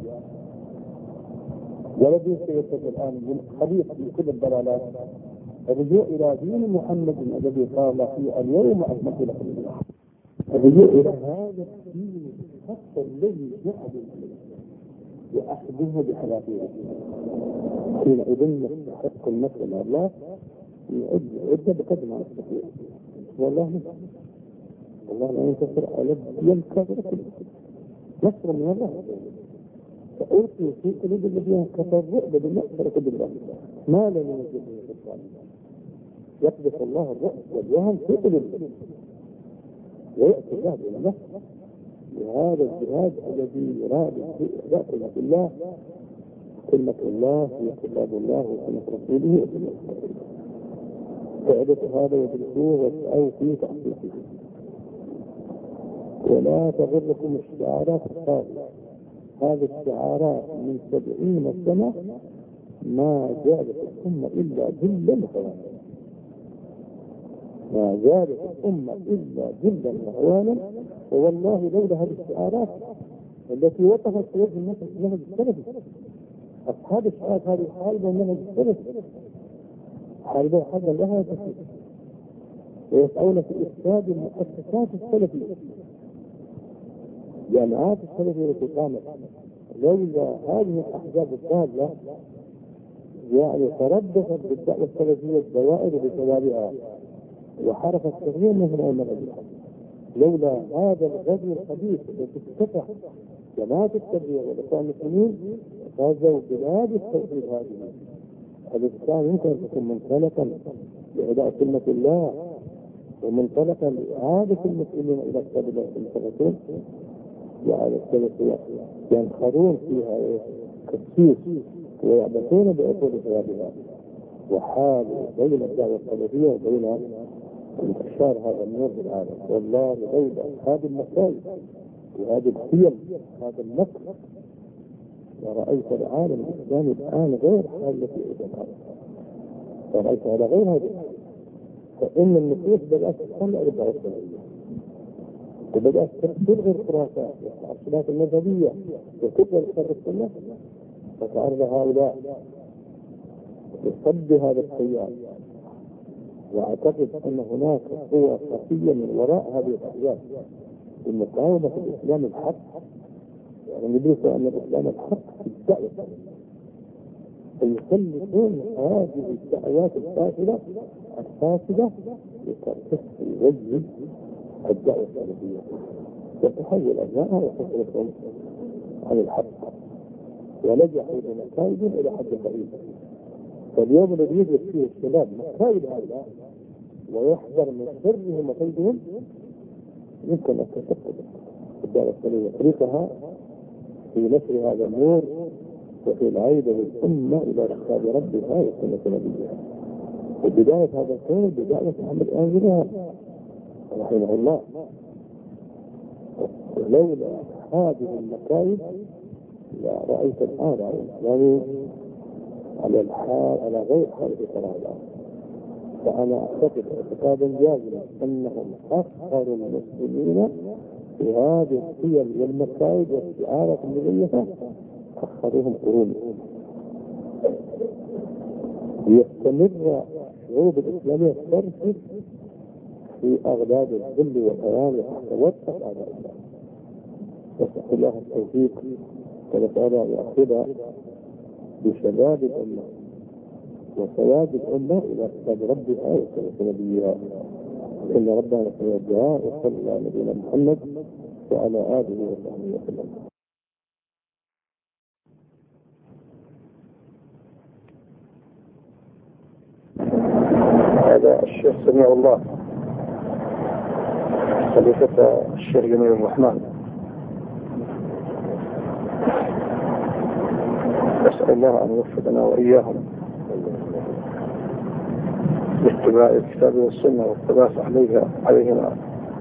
ولا دين سياسة الآن من خبيث من كل الضلالات. الرجوع إلى دين محمد الذي قال فيه: اليوم أكملت لكم دينكم. الرجوع إلى هذا الدين الحق الذي جعل وأخذوه بحياته. حينئذ نستحق النصر من الله. يعد بقدر ما نستطيع. والله لا ينتصر على الكافر نصر من الله. فألقي في قلوب الذين كفروا الرعب بما أشركوا بالله ما لم ينزل به سلطان. يقذف الله الرعب والوهن في قلوبهم ويأتي الله بالنصر لهذا الجهاد الذي يراد في إحداث كلمة الله. كلمة الله هي كتاب الله وسنة رسوله. فعدة هذا يدرسوه ويسعوا فيه تحقيقه. ولا تغركم الشعارات الخاطئة. هذه الشعارات من 70 سنة ما زالت الأمة إلا ذلا وهوانا. ما زالت الأمة إلا ذلا وهوانا. والله لولا هذه الشعارات التي وقفت في وجه النهج السلفي. أصحاب الشعارات هذه حاربوا النهج السلفي، حاربوا حربا لها تكفير، ويسعون في إفساد المؤسسات السلفية، جامعات السلفية التي قامت. لولا هذه الأحزاب الضالة يعني ترددت بالدعوة السلفية الدوائر بسببها وحركت كثير منهم أمام الأجهزة. لولا هذا الغزو الخبيث الذي افتتح جماعة التبليغ والإخوان المسلمين غزوا بلاد التوحيد هذه التي كان يمكن أن تكون منطلقا لإعداء كلمة الله ومنطلقا لإعادة المسلمين إلى كتاب الله المتفقين. يعني السلفية ينخرون فيها كثير ويعبثون بعقول ثوابها. وحالوا بين الدعوة السلفية وبين انتشار هذا النور في العالم. والله لولا هذه المسائل وهذه الحيل هذا المكر ورأيت العالم الإسلامي الآن غير حال التي أجدها. ورأيت على غير هذه. فإن النفوس بدأت تطلع للدعوة السلفية وبدأت تلغي الخرافات والتعصبات المذهبية وتقبل شر السنة. فتعرض هؤلاء لصد هذا التيار. واعتقد ان هناك قوى خفيه من وراء هذه الاحزاب المقاومه الاسلام الحق. يعني ندرس ان الاسلام الحق في الدعوه فيسلطون هذه الدعوات الفاسده لتركز وجه الدعوه السلفيه. وتحول أبنائها وتصرفهم عن الحق ونجحوا بمكايد إلى حد قريب. فاليوم الذي يدرك فيه الشباب مكايد هؤلاء ويحذر من شرهم وكيدهم يمكن أن تتفق الدعوة السلمية طريقها في نشر هذا النور وفي العودة بالأمة إلى كتاب ربها وسنة نبيها. وبداية هذا الخير بدعوة محمد آل رحمه الله. لولا هذه المكايد رأيت الآن على الإسلام على الحال على غير حال الإسلام الآن. فأنا أعتقد اعتقادا جازما أنهم أخر المسلمين في هذه الحيل والمكايد واستعارة المزيفة أخرهم قرون. يستمر الشعوب الإسلامية تركز في أغلاب الذل والهوان وتتوسط على الله. نسأل الله التوفيق ونسأل أن يأخذ بشباب الأمة وسواد الأمة إلى كتاب ربها وسنة نبيها. إن ربنا سميع الدعاء وصلى الله على نبينا محمد وعلى آله وصحبه وسلم. هذا الشيخ سميع الله خليفة الشيخ جميل الرحمن. أسأل الله أن يوفقنا وإياهم لاتباع الكتاب والسنة والثبات عليهما.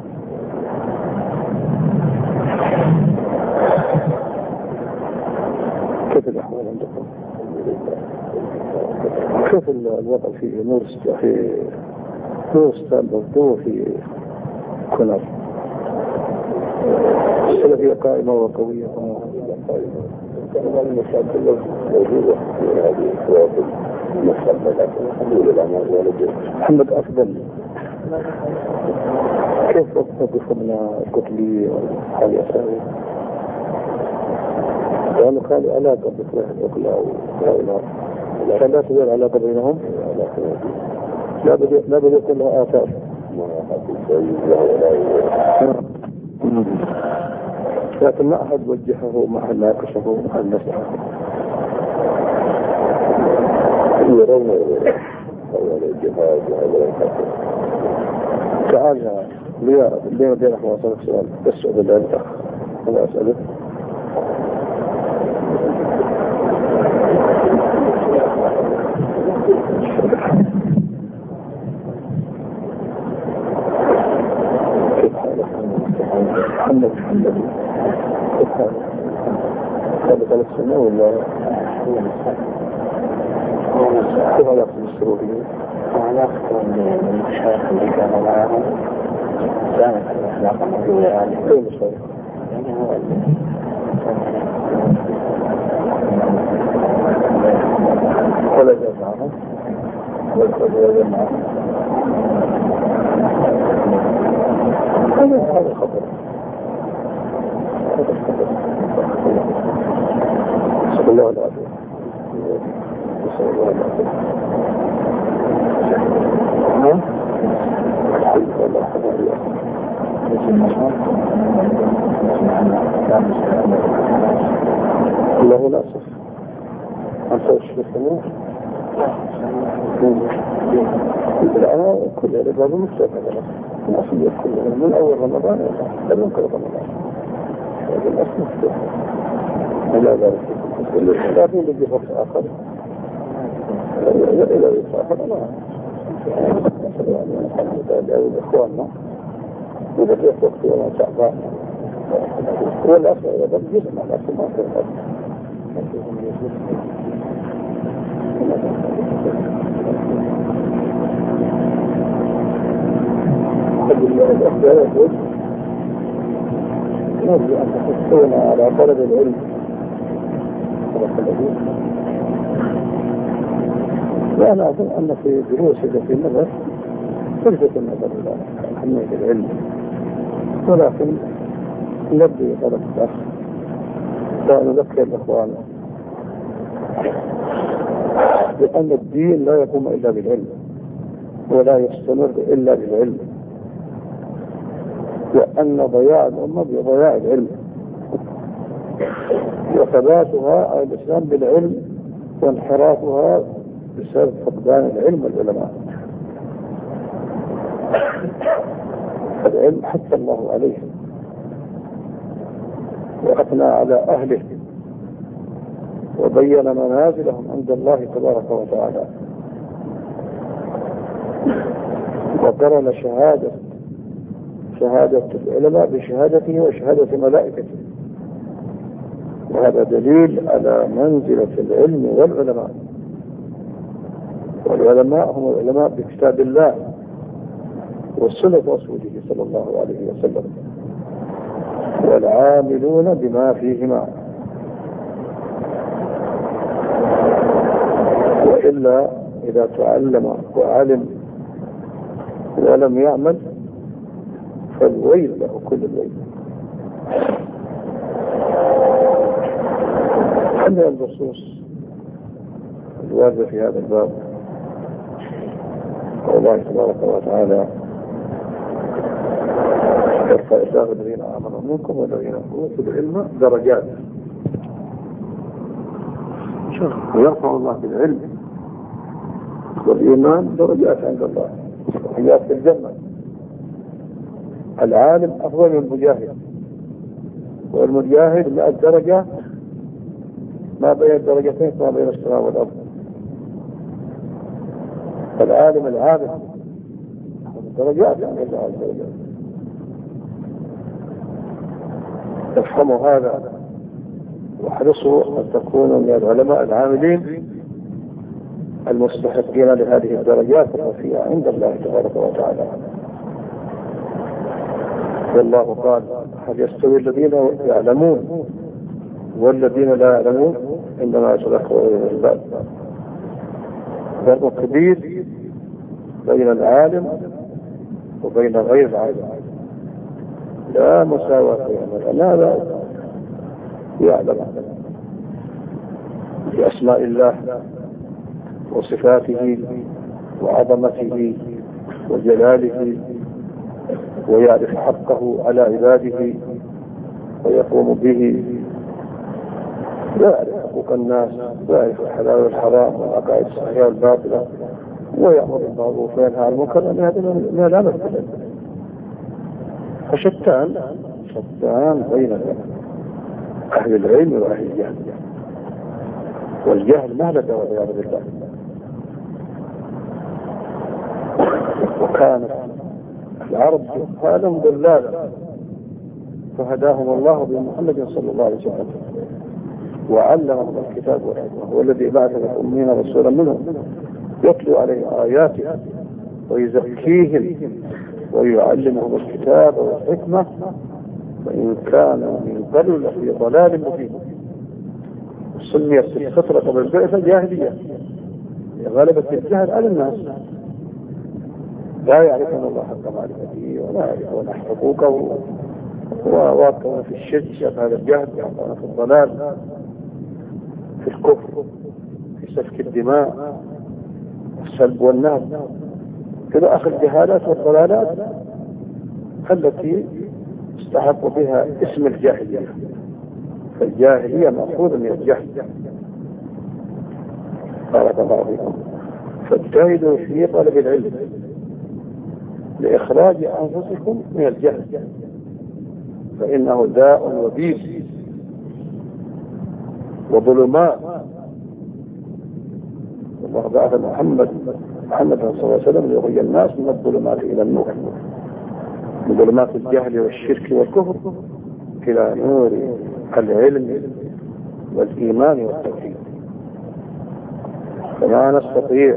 كيف الأحوال عندكم؟ كيف الوضع في نورستان برضو في كونر؟ السلفية قائمة وقوية المشاكل موجودة في هذه الكوابل المستقبلات حلول الأمور والدين. محمد أفضل كيف أصدق من قتلي حال يساوي؟ قالوا خالي علاقة بفلاح الأقلاء كان لا تزال علاقة بينهم لا بد يكون لها آثار. لكن ما أحد وجهه ما أحد ناقشه ما أحد نسعه. يرون أول الجهاد وأول الحق. تعال ليه بينك وأسألك سؤال بس أبدا الأخ أنا أسألك. محمد كيف حالك؟ هذا 3 سنين ولا كيف علاقة بالسروريين؟ علاقة المشايخ اللي كانوا معهم كانت علاقة موجودة يعني. أي مشايخ؟ يعني هو ولا جاء معهم؟ ولا جاء معهم؟ هذا خطر. صلى الله عليه وسلم. صلى الله عليه وسلم. نعم. الله لا أسف. أنت وش السنة؟ الآن كل الأبواب مستقبلة. الأصل كلها من أول رمضان لم ينقل رمضان. هذا الأصل مفتوح. لا ذلك لا يوجد فرص آخر إلى آخر الله يعني إخواننا إذا في وقت ولا شعبان والأصل إذا جزء من الأصل ما في الأصل الأخبار يقول نرجو أن تحثون على طلب العلم. وأنا أظن أن في دروس في النظر تلفت النظر إلى أهمية العلم، ولكن نبدي طلب الأخ ونذكر الإخوان بأن الدين لا يقوم إلا بالعلم ولا يستمر إلا بالعلم. وأن ضياع الأمة بضياع العلم، وثباتها على الإسلام بالعلم، وانحرافها بسبب فقدان العلم والعلماء. العلم حث الله عليه وأثنى على أهله وبين منازلهم عند الله تبارك وتعالى، وقرن شهادة العلماء بشهادته وشهادة ملائكته، وهذا دليل على منزلة العلم والعلماء. والعلماء هم العلماء بكتاب الله وسنة رسوله صلى الله عليه وسلم، والعاملون بما فيهما. وإلا إذا تعلم وعلم ولم يعمل فالويل له كل الويل. من النصوص الواردة في هذا الباب والله تبارك وتعالى يرفع الله الذين آمنوا منكم والذين أوتوا العلم درجات، ويرفع الله بالعلم والإيمان درجات عند الله وحيات في الجنة. العالم أفضل من المجاهد، والمجاهد 100 درجة ما بين الدرجتين ما بين السماء والأرض. العالم العابد درجات عند الله عز وجل. افهموا هذا واحرصوا أن تكونوا من العلماء العاملين المستحقين لهذه الدرجات الرفيعة عند الله تبارك وتعالى. والله قال: هل يستوي الذين يعلمون والذين لا يعلمون إنما يتذكر أولو الألباب. فرق كبير بين العالم وبين غير العالم، لا مساواة بينهما. لا يعلم بأسماء الله وصفاته وعظمته وجلاله، ويعرف حقه على عباده ويقوم به، لا يعرف حقوق الناس، لا يعرف الحلال والحرام والعقائد الصحيحة والباطلة، ويأمر بالمعروف وينهى عن المنكر، لأن هذا من العمل كله. فشتان بين أهل العلم وأهل الجهل، والجهل مهلكة والعياذ بالله. وكانت العرب جهالا ضلالا فهداهم الله بمحمد صلى الله عليه وسلم وعلمهم الكتاب والحكمة، والذي بعث الأمين رسولا منهم يتلو عليهم آياته ويزكيهم ويعلمهم الكتاب والحكمة وإن كان من قبل لفي ضلال مبين. سميت الفترة قبل البعثة جاهلية لغلبة الجهل على الناس، لا يعرفون الله حق معرفته ولا يعرفون حقوقه، وواقعون في الشرك هذا الجهل، واقعون في الضلال، في الكفر، في سفك الدماء، السلب والنهب، إلى آخر الجهالات والضلالات التي استحقوا بها اسم الجاهلية. فالجاهلية مأخوذة من الجهل. بارك الله فيكم. فاجتهدوا في طلب العلم لإخراج أنفسكم من الجهل، فإنه داء وبيل وظلمات. الله بعث محمد صلى الله عليه وسلم ليخرج الناس من الظلمات إلى النور، من ظلمات الجهل والشرك والكفر إلى نور العلم والإيمان والتوحيد. فما نستطيع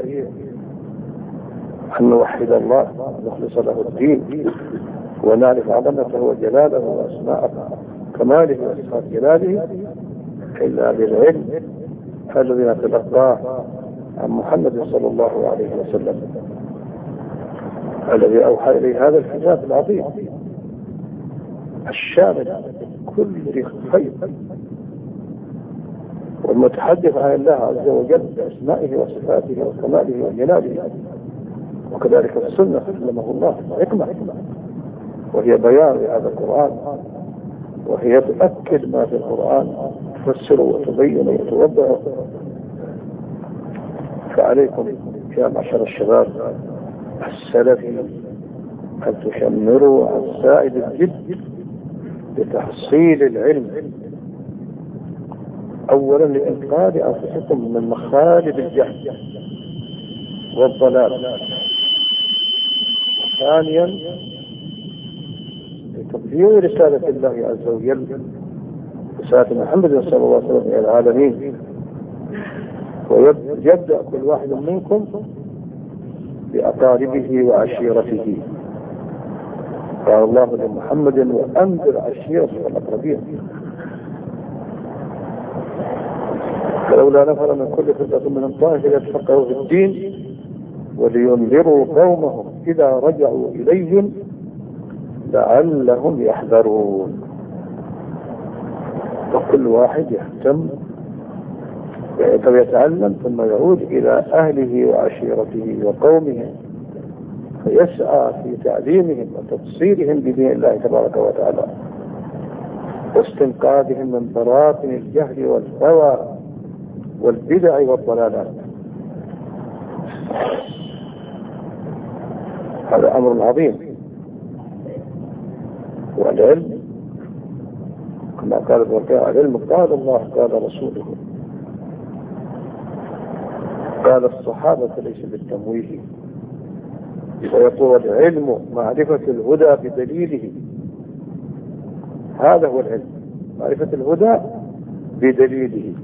أن نوحد الله ونخلص له الدين ونعرف عظمته وجلاله وأسماء كماله وصفات جلاله إلا بالعلم الذي نتلقاه عن محمد صلى الله عليه وسلم، الذي أوحى إليه هذا الكتاب العظيم الشامل كل خير، والمتحدث عن الله عز وجل بأسمائه وصفاته وكماله وجلاله. وكذلك السنة علمه الله حكمة وهي بيان لهذا القرآن، وهي تؤكد ما في القرآن، تفسر وتبين وتوضح. فعليكم يا معشر الشباب السلفي أن تشمروا عن سائد الجد لتحصيل العلم، أولا لإنقاذ أنفسكم من مخالب الجهل والضلال، ثانيا لتبليغ رسالة الله عز وجل، رسالة محمد صلى الله عليه وسلم إلى العالمين. ويبدأ كل واحد منكم بأقاربه وعشيرته. قال الله لمحمد وأنذر عشيرتك الأقربين. فلولا نفر من كل فرقة منهم طائفة ليتفقهوا في الدين ولينذروا قومهم إذا رجعوا إليهم لعلهم يحذرون. وكل واحد يهتم ويتعلم ثم يعود إلى أهله وعشيرته وقومه، فيسعى في تعليمهم وتبصيرهم بدين الله تبارك وتعالى واستنقاذهم من براثن الجهل والهوى والبدع والضلالات. هذا أمر عظيم. والعلم كما قال الوكاء العلم قال الله قال رسوله قال الصحابة ليس بالتمويه. ويقول العلم معرفة الهدى بدليله. هذا هو العلم، معرفة الهدى بدليله.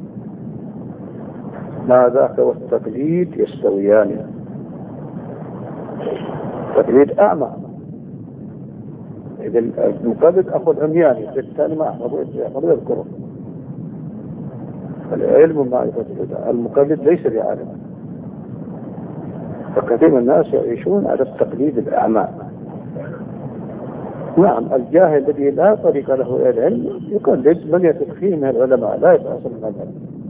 ما ذاك والتقليد يستويان. تقليد أعمى، إذا المقلد أخو العمياني الثاني ما أحفظ يذكره. العلم معرفة الهدى، المقلد ليس بعالم. فكثير من الناس يعيشون على التقليد الأعمى. نعم، الجاهل الذي لا طريق له إلى العلم يقلد من يثق فيه من العلماء، لا يتعصب المذهب،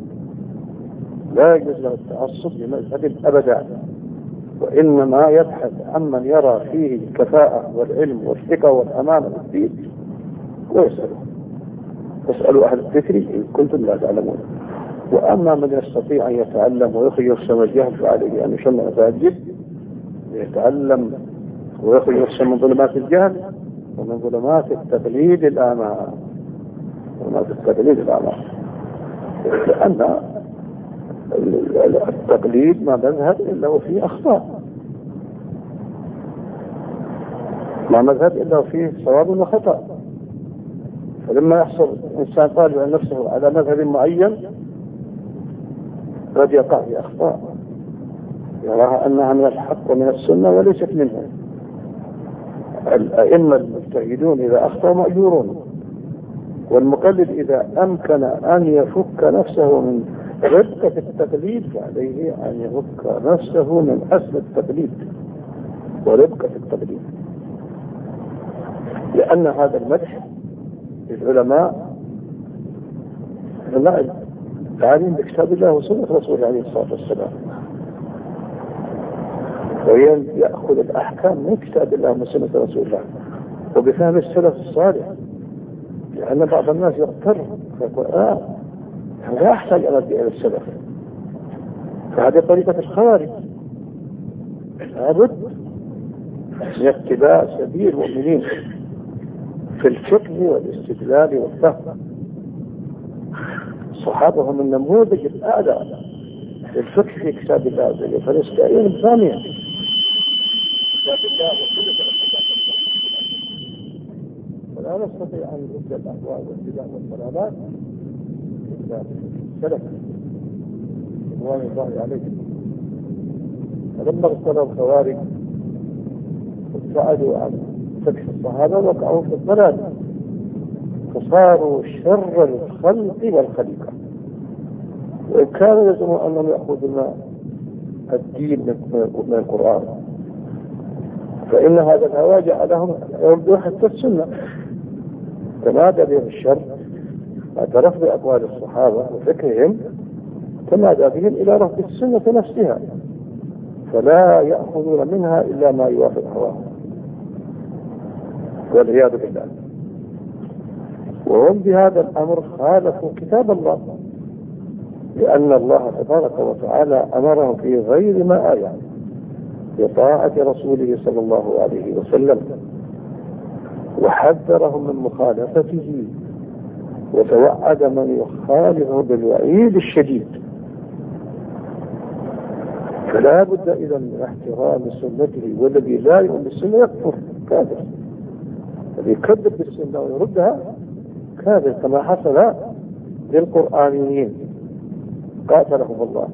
لا يجوز له التعصب لمذهب أبدا، وإنما يبحث عمن يرى فيه الكفاءة والعلم والثقة والأمانة والدين ويسأله. فاسألوا أهل الذكر إن كنتم لا تعلمون. وأما من يستطيع أن يتعلم ويخرج نفسه من الجهل فعليه أن يشمع فاجد يتعلم ويخرج نفسه من ظلمات الجهل ومن ظلمات التقليد الأعمى. لأن التقليد ما مذهب إلا وفيه أخطاء، ما مذهب إلا وفيه صواب وخطأ. فلما يحصل إنسان طالب عن نفسه على مذهب معين قد يقع في أخطاء يراها أنها من الحق ومن السنة وليست منها. الأئمة المجتهدون إذا أخطأوا مأجورون، والمقلد إذا أمكن أن يفك نفسه من ربكة التقليد فعليه أن يفك نفسه من أصل التقليد وربكة التقليد، لأن هذا المدح للعلماء تعليم بكتاب الله وسنة رسوله عليه الصلاة والسلام، ويأخذ الأحكام من كتاب الله وسنة رسول الله وبفهم السلف الصالح. لأن بعض الناس يغتر فيقول لا أحتاج أن أرجع إلى السلف، فهذه طريقة الخوارج. لابد من اتباع سبيل المؤمنين في الفقه والاستدلال والفهم. الصحابة هم النموذج الأعلى للفقه في كتاب الله عز وجل، فالاستعين الثانية كتاب الله وسنة ولا نستطيع أن نبدأ الأهواء والبدع والضلالات إلا بالسلف رضوان الله عليهم. فلما اغتنوا الخوارج وابتعدوا عن فقه الصحابة وقعوا في الضلال، فصاروا شر الخلق والخليقة. وإن كانوا يزعمون أنهم يأخذون الدين من القرآن، فإن هذا الهوى جعلهم يردوا حتى السنة. تمادى بهم الشر اعترف بأقوال الصحابة وفكرهم، تمادى بهم إلى رفض السنة نفسها، فلا يأخذون منها إلا ما يوافق هواهم. والعياذ بالله. وهم بهذا الأمر خالفوا كتاب الله، لأن الله تبارك وتعالى أمرهم في غير ما آية بطاعة رسوله صلى الله عليه وسلم، وحذرهم من مخالفته، وتوعد من يخالفه بالوعيد الشديد. فلا بد إذا من احترام سنته، والذي لا يؤمن بالسنة يكفر كافر، الذي يكذب بالسنة ويردها كافر، كما حصل للقرآنيين قاتلهم الله،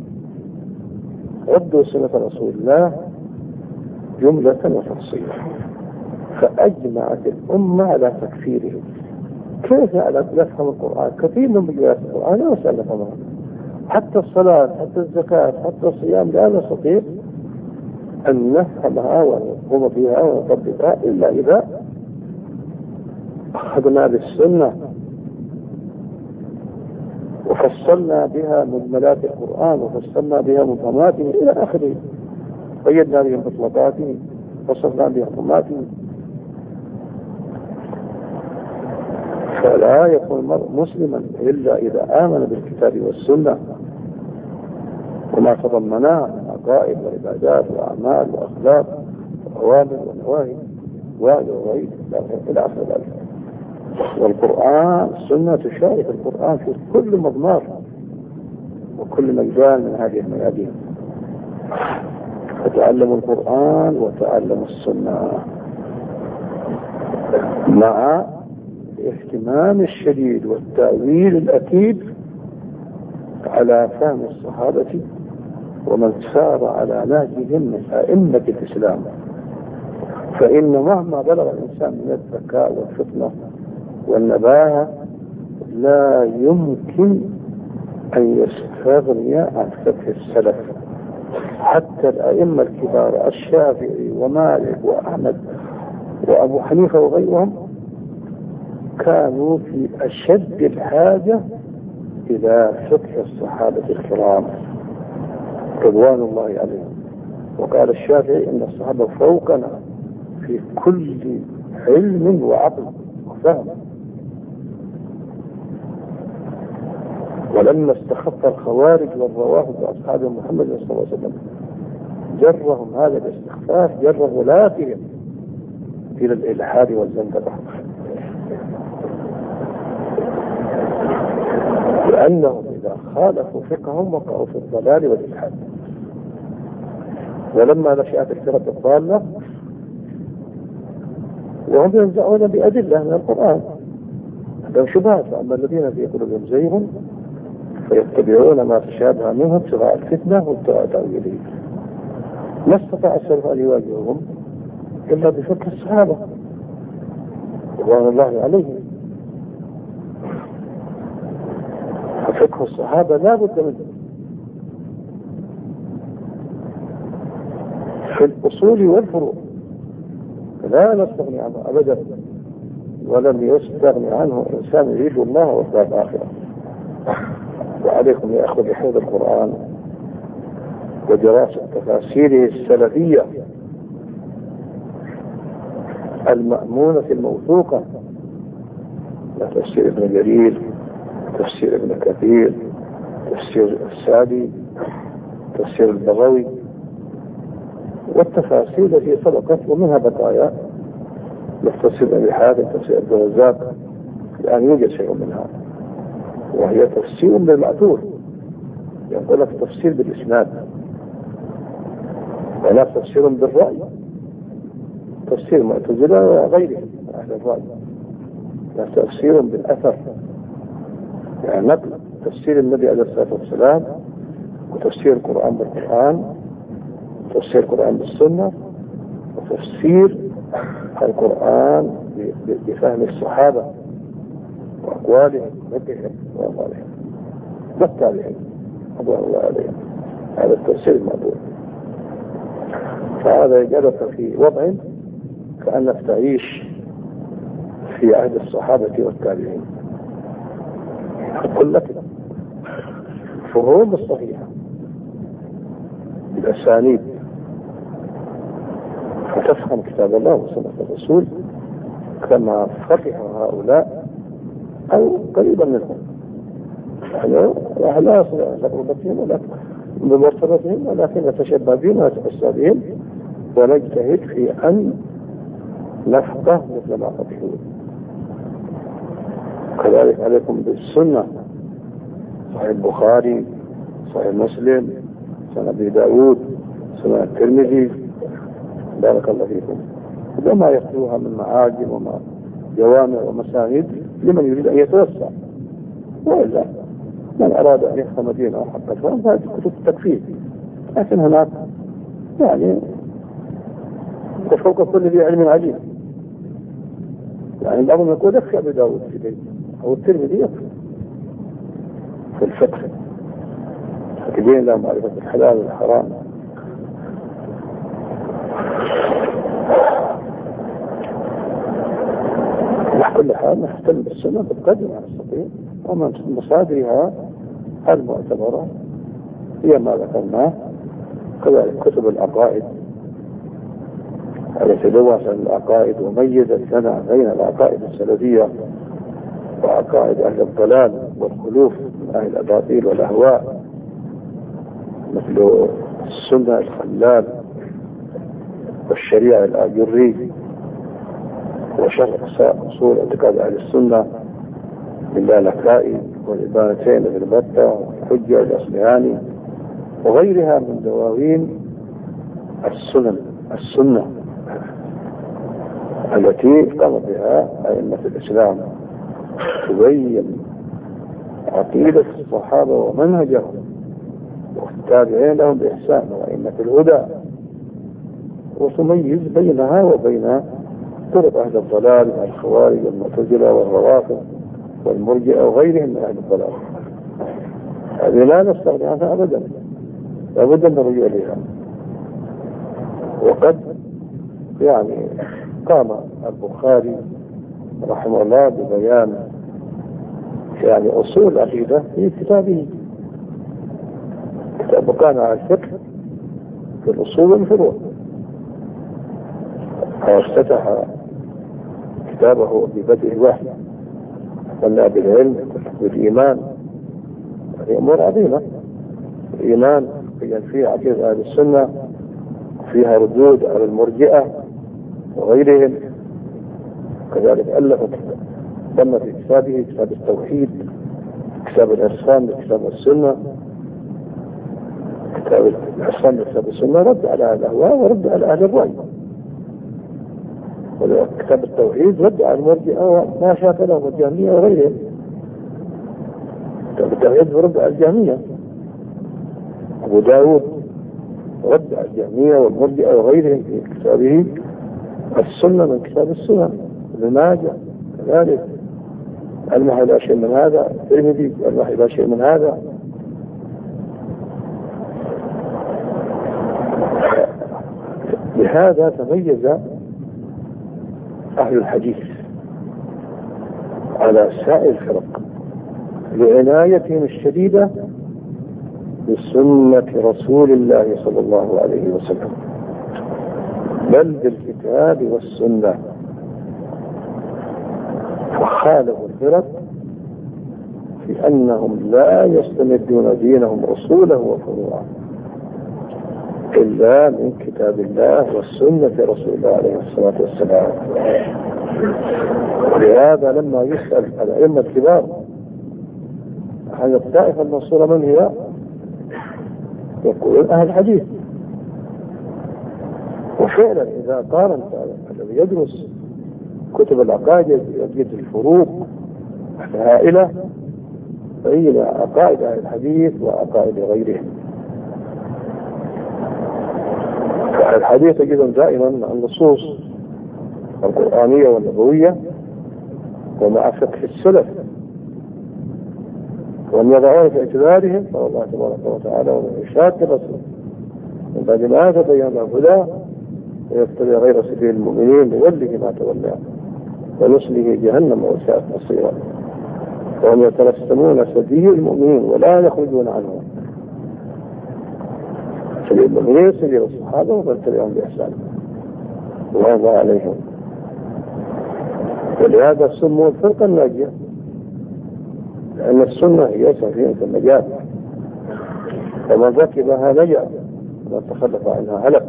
ردوا سنة رسول الله جملة وتفصيلا، فأجمعت الأمة على تكفيرهم. كيف نفهم القرآن؟ كثير من بجوات القرآن لا نسأل نفهمها، حتى الصلاة، حتى الزكاة، حتى الصيام لا نستطيع أن نفهمها ونقوم بها ونطبقها إلا إذا أخذنا بالسنة وفصلنا بها مجملات القرآن وفصلنا بها مفهوماته إلى آخره، قيدنا بها مطلقاته وفصلنا بها مفهوماته. فلا يكون المرء مسلما إلا إذا آمن بالكتاب والسنة وما تضمناه من عقائد وعبادات وأعمال وأخلاق وأوامر ونواهي وعد ووعيد إلى آخر ذلك. والقرآن السنة تشارك القرآن في كل مضمار وكل مجال من هذه الميادين. فتعلموا القرآن وتعلموا السنة مع الاهتمام الشديد والتأويل الأكيد على فهم الصحابة ومن سار على نهجهم من أئمة الإسلام. فإن مهما بلغ الإنسان من الذكاء والفطنة والنباهة لا يمكن أن يستغني عن فقه السلف. حتى الأئمة الكبار الشافعي ومالك وأحمد وأبو حنيفة وغيرهم كانوا في أشد الحاجة إلى فقه الصحابة الكرام رضوان الله عليهم. وقال الشافعي إن الصحابة فوقنا في كل علم وعقل وفهم. ولما استخف الخوارج والروافض بأصحاب محمد صلى الله عليه وسلم جرهم هذا الاستخفاف جر غلاتهم إلى الإلحاد والزندقة، لأنهم إذا خالفوا فقههم وقعوا في الضلال والإلحاد. ولما نشأت الفرق الضالة وهم ينزعون بأدلة من القرآن عندهم شبهات، فأما الذين في قلوبهم زيغ فيتبعون ما تشابه منه ابتغاء الفتنة وابتغاء تأويله. ما استطاع السلف أن يواجههم إلا بفقه الصحابة رضوان الله عليهم. ففقه الصحابة لا بد منه في الأصول والفروع، لا نستغني عنه أبدا، ولم يستغني عنه إنسان يريد الله والدار الآخرة. وعليكم يا أخوة بحفظ القرآن ودراسة تفاسيره السلفية المأمونة الموثوقة، تفسير ابن جرير، تفسير ابن كثير، تفسير السعدي، تفسير البغوي، والتفاسير التي سبقت ومنها بقايا تفسير ابي حاتم، تفسير عبد الرزاق، الآن يوجد شيء منها، وهي تفسير بالمأثور، يقول لك تفسير بالإسناد، ولا تفسير بالرأي، تفسير معتزلة وغيرهم أهل الرأي، لا تفسير بالأثر، يعني نقل تفسير النبي عليه الصلاة والسلام، وتفسير القرآن بالقرآن، وتفسير القرآن بالسنة، وتفسير القرآن بفهم الصحابة وأقوالهم وفقههم وأقوالهم والتابعين رضوان الله عليهم. هذا التفسير الموضوع. فهذا يجعلك في وضع كأنك تعيش في عهد الصحابة والتابعين. أقول لك فهوم الصحيحة بالأسانيد فتفهم كتاب الله وسنة الرسول كما فرح هؤلاء أو قريبا منهم، يعني لا يصل إلى رتبتهم ولا بمرتبتهم، ولكن نتشبه بهم ونتأسى بهم ونجتهد في أن نفقه مثل ما فقهوا. كذلك عليكم بالسنة، صحيح البخاري، صحيح مسلم، سنة أبي داود، سنة الترمذي، بارك الله فيكم، وما يخلوها من معاجم وما جوامع ومسانيد لمن يريد أن يتوسع. وإلا من أراد أن يفهم دينه أو حق الفهم فهذه كتب التكفير، لكن هناك يعني وفوق كل ذي علم عليم، يعني بعضهم يقول يكفي أبي داود في بيت أو الترمذي يكفي في الفقه، تبين له معرفة الحلال والحرام. على كل حال نهتم بالسنة بقدر ما نستطيع، ومن مصادرها المعتبرة هي ما ذكرناه. كذلك كتب العقائد التي لوثت العقائد وميزت لنا بين العقائد السلفية وعقائد أهل الضلال والخلوف من أهل الأباطيل والأهواء، مثل السنة الخلال والشريعة الآجري وشرح أصول اعتقاد أهل السنة باللالكائي والإبانتين في البتة والحجة الأصلهاني وغيرها من دواوين السنة التي قام بها أئمة الإسلام تبين عقيدة الصحابة ومنهجهم والتابعين لهم بإحسان وأئمة الهدى، وتميز بينها وبين طرق أهل الضلال من الخوارج والمعتزلة والروافض والمرجئة وغيرهم من أهل الضلال. هذه لا نستغني عنها أبدا، لابد أن نرجع إليها. وقد يعني قام البخاري رحمه الله ببيان يعني أصول العقيدة في كتابه، كتاب كان على الفقه في الأصول والفروع، وافتتح كتابه ببدء الوحي ولا بالعلم بالإيمان. هذه أمور عظيمة. الإيمان فيه عقيدة أهل السنة، فيها ردود على المرجئة وغيرهم. كذلك ألف ضمن في كتابه كتاب التوحيد، كتاب الإحسان بكتاب السنة، كتاب الإحسان بكتاب السنة رد على أهل الأهواء ورد على أهل الرأي. كتاب التوحيد رد على المرجئة وما شاكلهم الجهمية وغيرهم. كتاب التوحيد رد على الجهمية. أبو داود رد على الجهمية والمرجئة وغيرهم في كتابه السنة من كتاب السنة. ابن ماجه كذلك المحي لا شيء من هذا، الترمذي المحي لا شيء من هذا. لهذا تميز أهل الحديث على سائر الفرق لعنايتهم الشديدة بسنة رسول الله صلى الله عليه وسلم، بل بالكتاب والسنة، وخالفوا الفرق في أنهم لا يستمدون دينهم أصوله وفروعه إلا من كتاب الله والسنة رسول الله عليه الصلاة والسلام. ولهذا لما يسأل الأئمة الكبار عن الطائفة المنصورة من هي، يقولون أهل الحديث. وفعلا إذا قارن الذي يدرس كتب العقائد يجد الفروق الهائلة بين عقائد أهل الحديث وعقائد غيرهم. الحديث تجدهم دائما مع النصوص القرآنية والنبوية ومع فقه السلف، وهم يضعون في اعتبارهم قال الله تبارك وتعالى ومن يشاق الرسول من بعد ما تبين له الهدى ويتبع غير سبيل المؤمنين نوله ما تولى ونصله جهنم وساءت مصيرا، وهم يتلسمون سبيل المؤمنين ولا يخرجون عنه. سبيل المؤمنين سبيل الصحابة ومن تبعهم بإحسان وهذا عليهم. ولهذا سموا الفرقة الناجية، لأن السنة هي سفينة النجاة، فمن ركبها نجا ومن تخلف عنها هلك.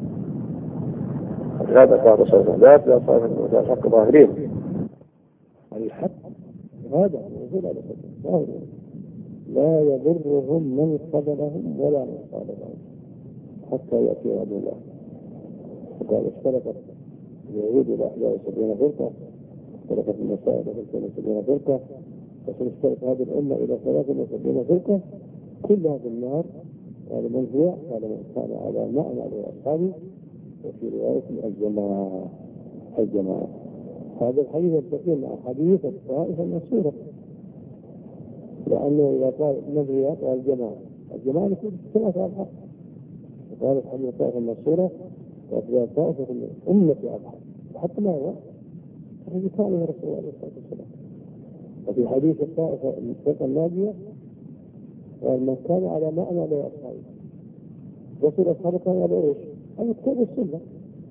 ولهذا قال رسول الله لا طائفة من الحق ظاهرين. الحق هذا يقول على ظاهر لا يضرهم من قبلهم ولا من خالفهم حتى يأتي وعد الله. وقال اشتركت اليهود إلى 71 فرقة، اشتركت النصارى إلى 72 فرقة، وسنشترك هذه الأمة إلى 73 فرقة كلها في النار. قال من هو؟ قال من كان على معنى لأصحابه، وفي رواية الجماعة. هذا الحديث يلتقي مع حديث الطائفة المنصورة، لأنه إذا قال من هي؟ قال الجماعة يكون ثلاثة أبحاث. وقال الحديث الطائفة المنصورة وفي طائفة أمة أبحاث، حتى ما هو الذي كان من رسول الله عليه الصلاة والسلام. وفي حديث الطائفة الفرقة الناجية قال من كان على معنى لأصحابه. رسول أصحابه كان على إيش؟ أي كتاب السنة.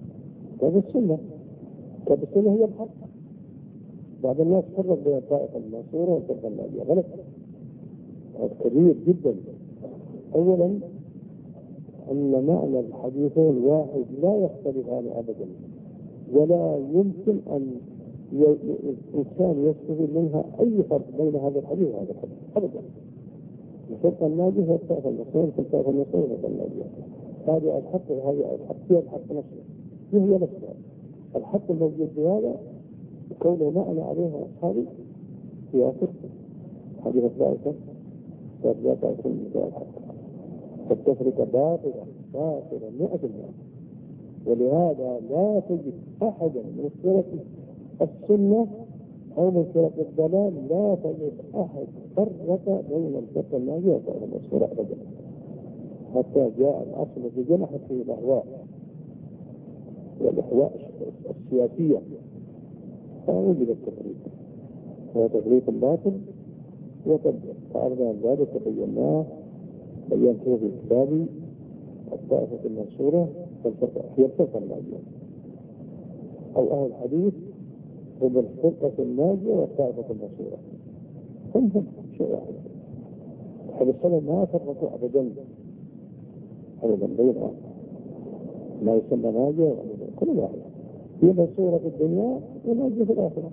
كتاب السنة هي الحق. بعض الناس فرق بين الطائفة المنصورة والفرقة الناجية، غلط. هذا كبير جدا. أولا أن معنى الحديثين واحد لا يختلفان أبدا، ولا يمكن أن الإنسان يستفيد منها أي فرق بين هذا الحديث وهذا الحديث أبدا. الفرقة الناجية والطائفة المنصورة، الطائفة المنصورة والفرقة الناجية. هذه الحق وهذه الحق، هي الحق نفسه، هي نفسها. الحق الموجود في هذا كونه معنى عليها أصحابي في آخر حديث الثالثة فالرابعة من الحق. فالتفرقة باطلة 100%. ولهذا لا تجد أحدا من فرق السنة أو من فرق الضلال، لا تجد أحد فرق بين الفرقة الناجية والفرقة المنصورة أبدا، حتى جاء الأصل في جنحة فيه الأهواء والأهواء السياسية فوجد التفريق، هو تفريق باطل. وقد تعرضنا عن ذلك بينته في كتابي الطائفة المنصورة هي الفرقة الناجية، أو أهل الحديث هم الفرقة الناجية والطائفة المنصورة، هم شيء واحد. أهل السنة ما فرقوا أبدا بينها، ما يسمى ناجية كل واحد هي منصورة في الدنيا وناجية في الآخرة،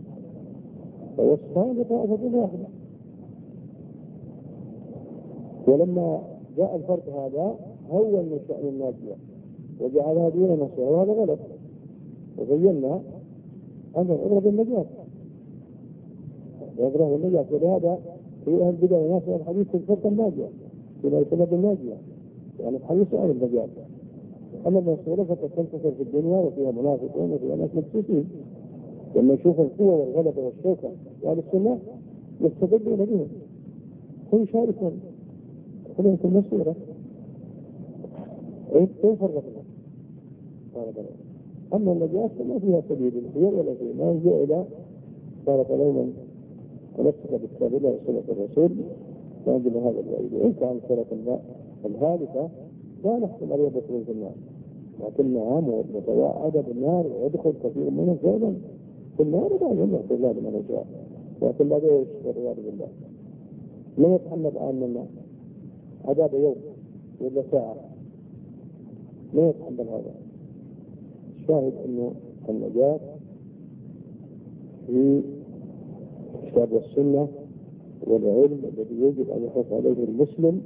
فوصفان طائفة واحدة. ولما جاء الفرق هذا هو من شأن الناجية وجعلها دون نصير، وهذا غلط. وبينا أن العبرة بالنجاة، العبرة بالنجاة. ولهذا في أهل البدع وناس الحديث في الفرقة الناجية بما يسمى بالناجية، يعني الحديث عن النجاة. أما المنصورة فقد تنتصر في الدنيا وفيها منافقون وفيها ناس مكسوسين، لما يشوف القوة والغلبة والشوكة وأهل السنة يستدلون بهم ويشاركون كلهم في المنصورة. إيه فرقنا؟ أما النجاة فما فيها سبيل الخير ولا شيء، ما يجي إلى قالت لوما ونفسك بالكتاب الله وسنة الرسول ما يجب هذا الوعيد. إن كان فرق الهالكة لا نحكم عليه بطول في النار، لكنها متواعدة بالنار ويدخل كثير منهم فعلا في النار لا يمنع في الله من الرجاء، لكن لا يشكر والعياذ بالله. لا يتحمل الآن منا عذاب يوم ولا ساعة، لا يتحمل هذا. الشاهد أنه النجاة في كتاب والسنة والعلم الذي يجب أن يحرص عليه المسلم،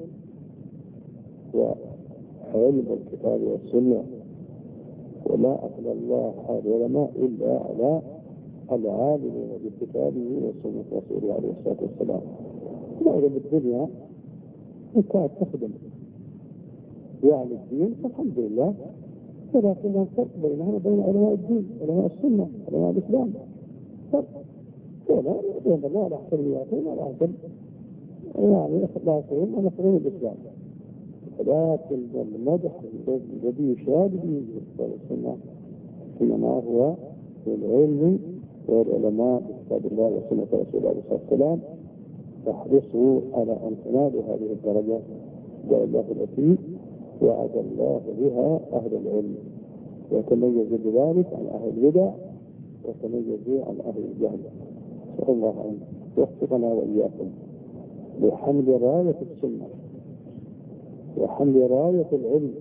وعلم الكتاب والسنة. وما أفضل الله حال العلماء إلا على العالمين بكتابه وسنة رسوله عليه الصلاة والسلام. لا بالدنيا إن كانت تخدم يعني الدين فالحمد لله، ولكن الفرق بينها وبين علماء الدين، علماء السنة، علماء الإسلام فرق. ولا بين الله على أحسنياتهم ولا أحسن يعني إخلاصهم ونصرهم الإسلام، ولكن المدح الذي يشاد به السنة إنما هو في العلم والعلماء بكتاب الله وسنة رسوله عليه الصلاة والسلام. فاحرصوا على أن تنالوا هذه الدرجة التي وعد الله بها أهل العلم، ويتميز بذلك عن أهل البدع وسنجزي عن أهل الجهل. نسأل الله أن يوفقنا وإياكم لحمل راية السنة وحمل راية العلم،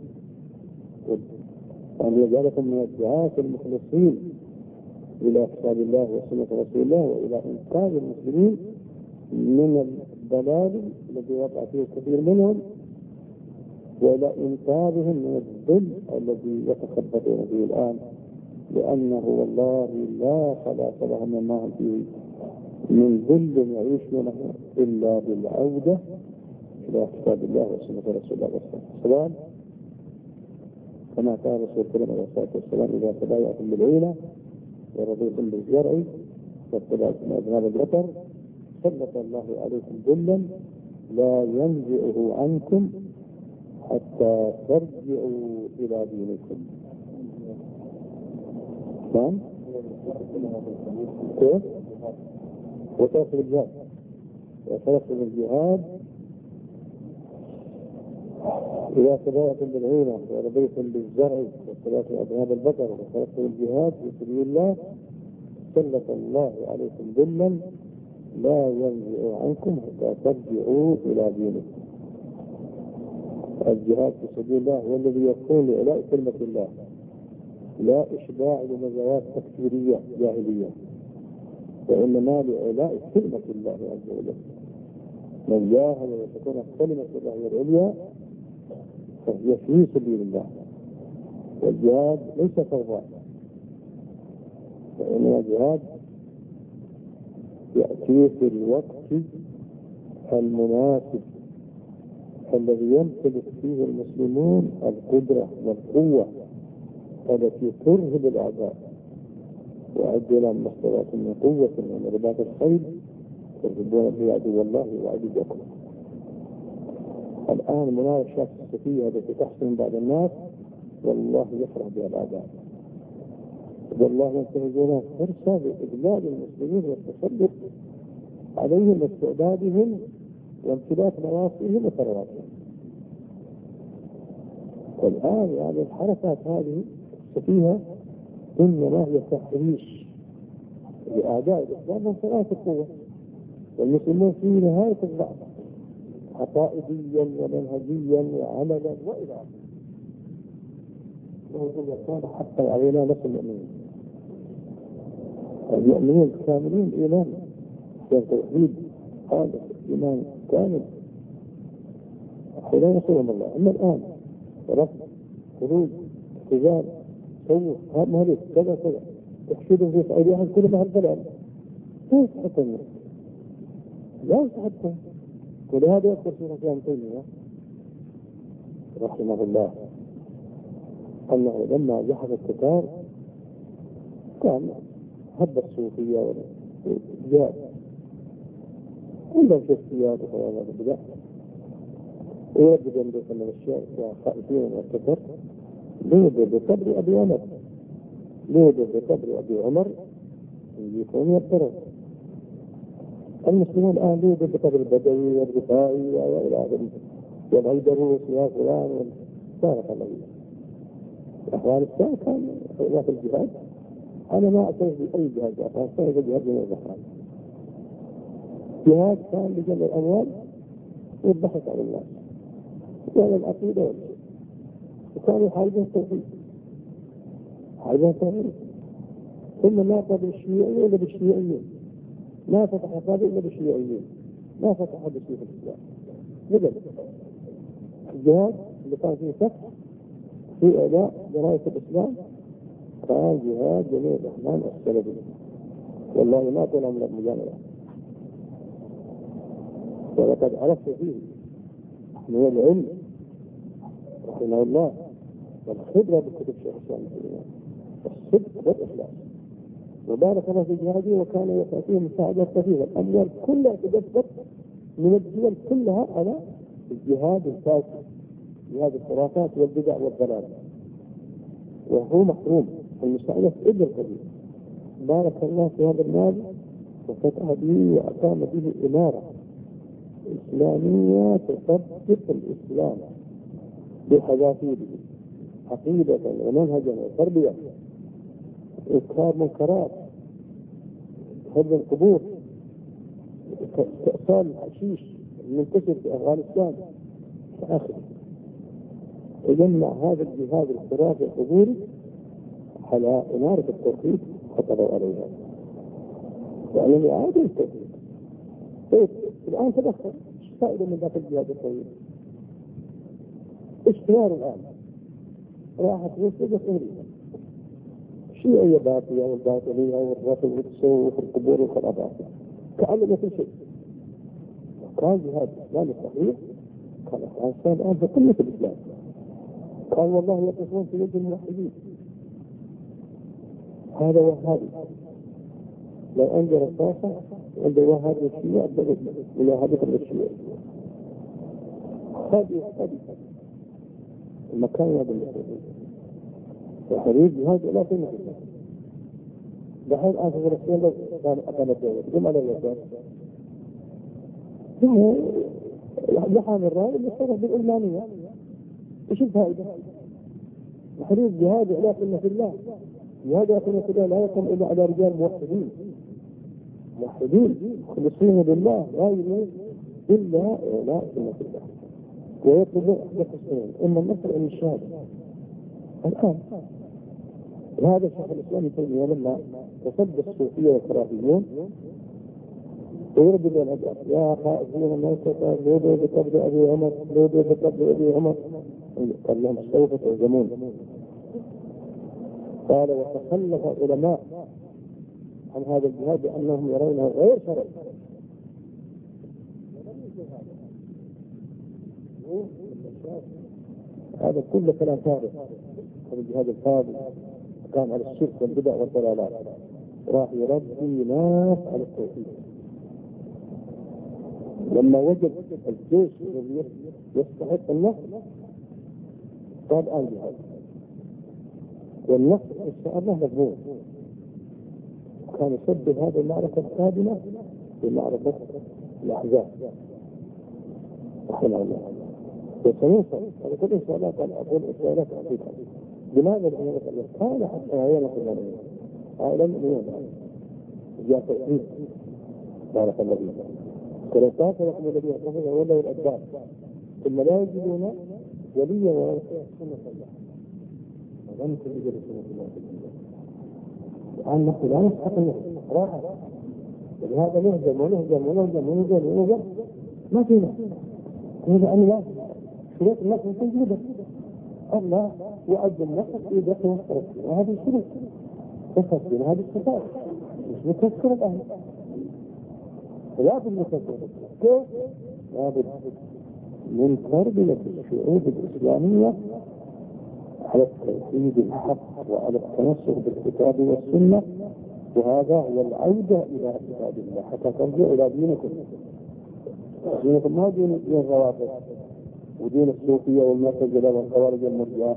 وأن يجعلكم من الدعاة المخلصين إلى كتاب الله وسنة رسول الله، وإلى إنقاذ المسلمين من الضلال الذي وقع فيه كثير منهم، وإلى إنقاذهم من الذل الذي يتخبطون فيه الآن، لأنه والله لا خلاص لهم مما هم فيه من ذل يعيشونه إلا بالعودة إلى كتاب الله وسنة رسول الله صلى الله عليه وسلم. كما قال رسول الله عليه الصلاة والسلام: إذا تبايعتم بالعينة ورضيتم بالزرع واتبعتم أذناب البقر سلط الله عليكم ذلا لا ينزعه عنكم حتى ترجعوا إلى دينكم. نعم. كيف؟ وتركوا الجهاد، وتركوا الجهاد إذا تبايعتم بالعينة ورضيتم بالزرع واتبعتم أذناب البقر وتركوا الجهاد في سبيل الله سلط الله عليكم ذلا لا ينزع عنكم حتى ترجعوا إلى دينكم. الجهاد في سبيل الله هو الذي يكون لإعلاء كلمة الله، لا إشباع لنزوات تكفيرية جاهلية، وإنما لإعلاء كلمة الله عز وجل. من جاهد وتكون كلمة الله هي العليا فهي في سبيل الله. والجهاد ليس فوضى، وإنما الجهاد يأتي في الوقت المناسب الذي يمتلك فيه المسلمون القدرة والقوة التي ترهب الأعداء. وأعدوا لهم ما استطعتم من قوة ومن رباط الخيل ترهبون به عدو الله وعدوكم. الآن مناوشات السفيهة التي تحصل بعض الناس والله يفرح بها الأعداء، والله ينتهزون فرصة لإذلال المسلمين والتسلط عليهم واستعدادهم وامتلاك نواصيهم وثرواتهم. والآن يعني الحركات هذه السفيهة إنما هي تحريش لأعداء الإسلام من ثلاثة قوة، والمسلمون في نهاية الضعف عقائديا ومنهجيا وعملا وإلى آخره. ويقول كان حقا علينا نصر المؤمنين، المؤمنين الكاملين إيمان توحيد خالص إيمان كامل حين يصلهم الله. أما الآن رفض خروج اختزال صوف مهلك كذا كذا تحشدهم في صعيدهم كل ما هالكلام لا يستحقون، لا يستحقون. ولهذا يذكر في الإسلام تيمية رحمه الله أنه لما جحد التتار كان هب الصوفية والجهاد عندهم شخصيات وخيالات البدع، ويجب أن يكون من الشيء خائفين من التتر ليدر بقبر أبي عمر، ليدر بقبر أبي عمر يكون يضطرر. المسلمون الآن ليدر بقبر البدوي والرفاعي وإلى آخره والعيدروس يا فلان وبارك الله فيك. أخوان الساعة كان في الجهاد، أنا ما أعترف بأي جهاد أخوان الساعة، الجهاد من الزحام جهاد كان لجمع الأموال والبحث عن الناس وعلى العقيدة والشيء، وكانوا يحاربون التوحيد، يحاربون التوحيد. ثم ما قبل الشيوعية إلا بالشيوعيين، ما فتح هذا إلا بالشيوعيين، ما فتح بشيء في الإسلام. نجد الجهاد اللي كان فيه فتح في إعلاء جراية الإسلام كان جهاد جميع الرحمن السلفي، والله ما طلع من المجاملة. ولقد عرفت فيه من العلم رحمه الله والخبرة بكتب شيخ الإسلام والصدق والإخلاص، وبارك الله في جهاده، وكان يعطيه مساعدة كثيرة. الأموال كلها تجسد من الدول كلها على الجهاد الفاسد، جهاد الخرافات والبدع والضلال، وهو محروم المساعدة ابن كبير. بارك الله في هذا المال وفتح به وأقام به إمارة إسلامية تطبق الإسلام بحذافيره عقيدة ومنهجا وتربية، إنكار منكرات هذه القبور كأسال الحشيش المنتشر في أفغانستان آخر يجمع هذا الجهاز الخرافي القبوري على إنارة التوحيد خطروا عليها وعلم إعادة التوحيد. طيب الآن تدخل ايش فائدة من ذاك الجهاز الطويل؟ ايش خيار الآن؟ راحت وسجت أمريكا الشيعية باطية والباطنية والرفض والتصوف والقبور والخرافات كأنه ما في شيء. كان جهاد الإسلامي صحيح كان أفغانستان الآن في قمة الإسلام. قال والله يقفون في يد الموحدين. هذا وهابي لو أنزل رصاصة عند وهابي الشيعة إلى هدف الشيعة هذه المكان هذا المسؤولين وحريب هذا لا قيمة له. دحين الآن في فلسطين كان أقامت دولة ثم على الوزارة ثم لحام الرأي اللي صرف بالعلمانية. إيش الفائدة؟ حريب جهاد لا قيمة الله. جهاد لا قيمة الله لا يقوم إلا على رجال موحدين مخلصين لله لا يريد إلا لا قيمة الله ويطلبون أحدث السنين إما النصر أم الشهادة. الآن هذا الشيخ الإسلامي تيمية لما تصدى الصوفية والخرافيون ويرد إلى الأدب يا خائفين الموتى لودوا بقبر أبي عمر لودوا بقبر أبي عمر قال لهم سوف تعزمون. قال وتخلف علماء عن هذا الجهاد لأنهم يرونه غير شرعي. هذا كله كلام فارغ. هذا الجهاد الفاضل كان على الشرك والبدع والضلالات راح يربي ناس على التوحيد. لما وجد الجيش الذي يستحق النصر قال الآن جهاد والنصر إن شاء الله مضمون. كان يسبب هذه المعركة القادمة بمعركة الأحزاب رحمه الله وسنوصل. هذا كل إن شاء الله قال أقول إسرائيلات عقيدة. لماذا الأمور قال حتى عيانا كلنا عائلا مليون جاء توحيد بارك الله فيك. كريطات رحمه الذين كفروا ولوا الأدبار ثم لا يجدون وليا ولا سنة الله ولم تجد سنة الله. الآن نحن لا نستحق النهضة راحة ولهذا نهزم ما فينا هذا أن لا شروط النصر تنجبه الله يؤدي النصر في داخل مصر وهذه الشروط تفصل هذه الصفات مش مكسر الأهل لا بد مكسر كيف؟ لا بد من تربية الشعوب الإسلامية على التوحيد الحق وعلى التمسك بالكتاب والسنة وهذا هو العودة إلى كتاب الله حتى ترجع إلى دينكم. دينكم ما دين الروافض ودين الصوفية والمعتزلة والخوارج المرجئة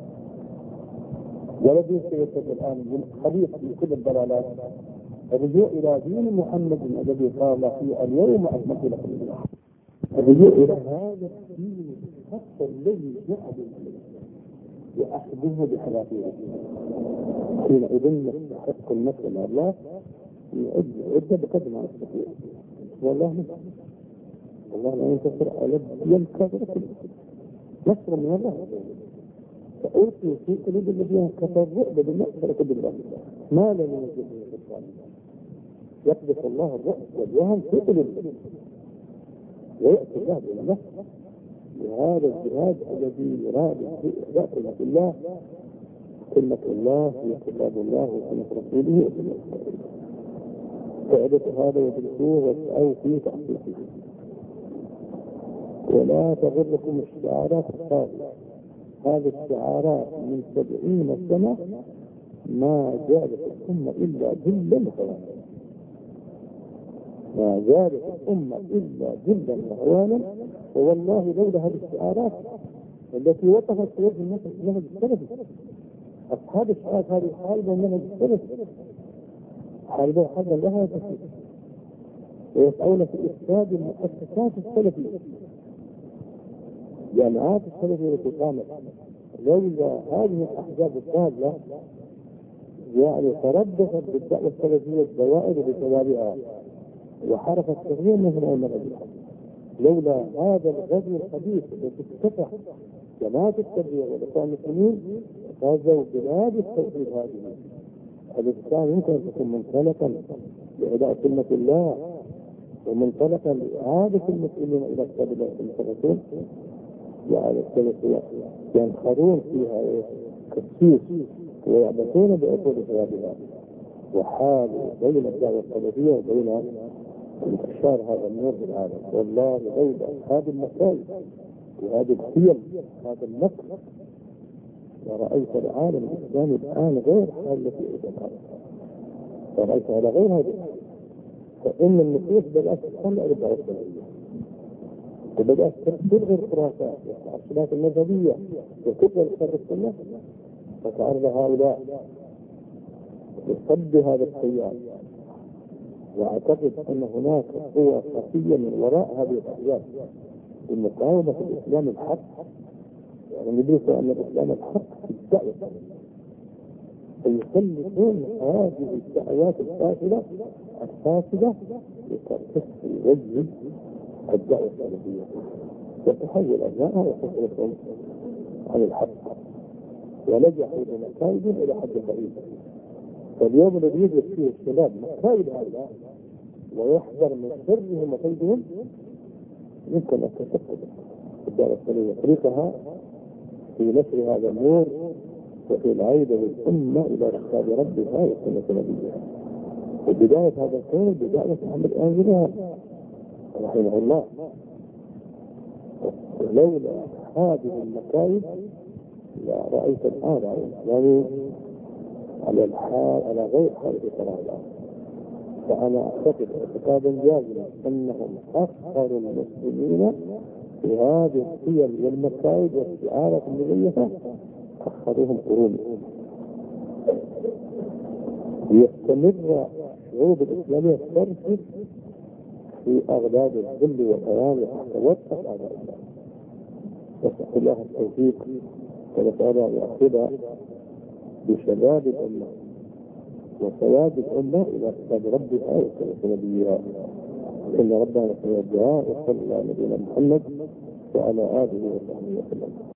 ولا دين سياسة الآن خبيث في كل الضلالات. الرجوع إلى دين محمد الذي قال فيه اليوم أكملت لكم دينكم. الرجوع إلى هذا الدين الحق الذي جعل وأخذه بحذافيره حينئذ يستحق النصر مع الله يعد بقدر ما يستطيع والله نصر. والله لا ينتصر على الكافر نصر من الله. فألقي في قلوب الذين كفروا الرعب بما أشركوا بالله ما لم يجد من الإسلام يقذف الله الرعب والوهن في قلوبهم ويأتي الله إلى النصر لهذا الجهاد الذي يراد في إحداث كلمة الله. كلمة الله هي كتاب الله وسنة رسوله وسنة رسوله. فعدة هذا يدرسوه واسعوا فيه تحقيقه ولا تغركم الشعارات الخاطئة. هذه الشعارات من 70 سنة ما زالت الأمة إلا ذلا وهوانا. ما زالت الأمة إلا ذلا وهوانا. والله لولا هذه الشعارات التي وقفت في وجه النهج السلفي أصحاب الشعارات هذه حالبا النهج السلفي حالبا حالبا لها تفكير ويسعون في إفساد المؤسسات السلفية جامعات السلفية التي قامت. لولا هذه الأحزاب الضالة يعني تربصت بالدعوة السلفية الدوائر بشبابها وحركت كثير من المغرب. لولا هذا الغزو الخبيث الذي افتتح جماعة التبليغ والإخوان المسلمين غزوا بلاد التوحيد هذه التي كان يمكن أن تكون منطلقا لإعداء كلمة الله ومنطلقا لإعادة المسلمين إلى كتاب الله المتقين، يعني السلفية ينخرون فيها كالسيف ويعبثون بأصول شبابها. وحال بين الدعوة السلفية وبين انتشار هذا النور في العالم. والله لولا هذه المسائل وهذه الحيل هذا النقص ورأيت العالم الإسلامي الآن غير حال التي ورأيت على غير هذه. فإن النصوص بدأت تطلع للدعوة السلفية وبدأت تلغي الخرافات والتعصبات المذهبية وتقبل شر السنة، فتعرض هؤلاء لصد هذا التيار. واعتقد ان هناك قوة خفية من وراء هذه الاحداث المقاومة الاسلام الحق، يعني ندرس ان الاسلام الحق في الدعوة، فيسلطون هذه الدعوات الفاسدة لتغيب الدعوة السلفية وتحول ابنائها وتصرفهم عن الحق، ونجحوا بمكايد الى حد بعيد. فاليوم الذي يدرس فيه الشباب مكايد هؤلاء ويحذر من شرهم وكيدهم يمكن ان تتخذ الدعوة السلفية طريقها في نشر هذا النور وفي العودة للأمة إلى كتاب ربها وسنة نبيها. وبداية هذا الخير بداية محمد آمنها رحمه الله. ولولا هذه المكايد لا رأيت الآن على الإسلام على الحال على غير حال إقرار الله. فأنا أعتقد اعتقادا جازما أنهم أخر المسلمين في هذه الحيل والمكايد واستعارة النبوية أخذوهم قرون. ليستمر الشعوب الإسلامية ترشد في أغلال الذل والهوان حتى وقف أعداء الله. نسأل الله التوفيق ونسأل أن يأخذ بشباب الأمة وسواد الأمة إلى كتاب ربها وسنة نبيها. إن ربنا سميع الدعاء وصلى على نبينا محمد وعلى آله وصحبه وسلم.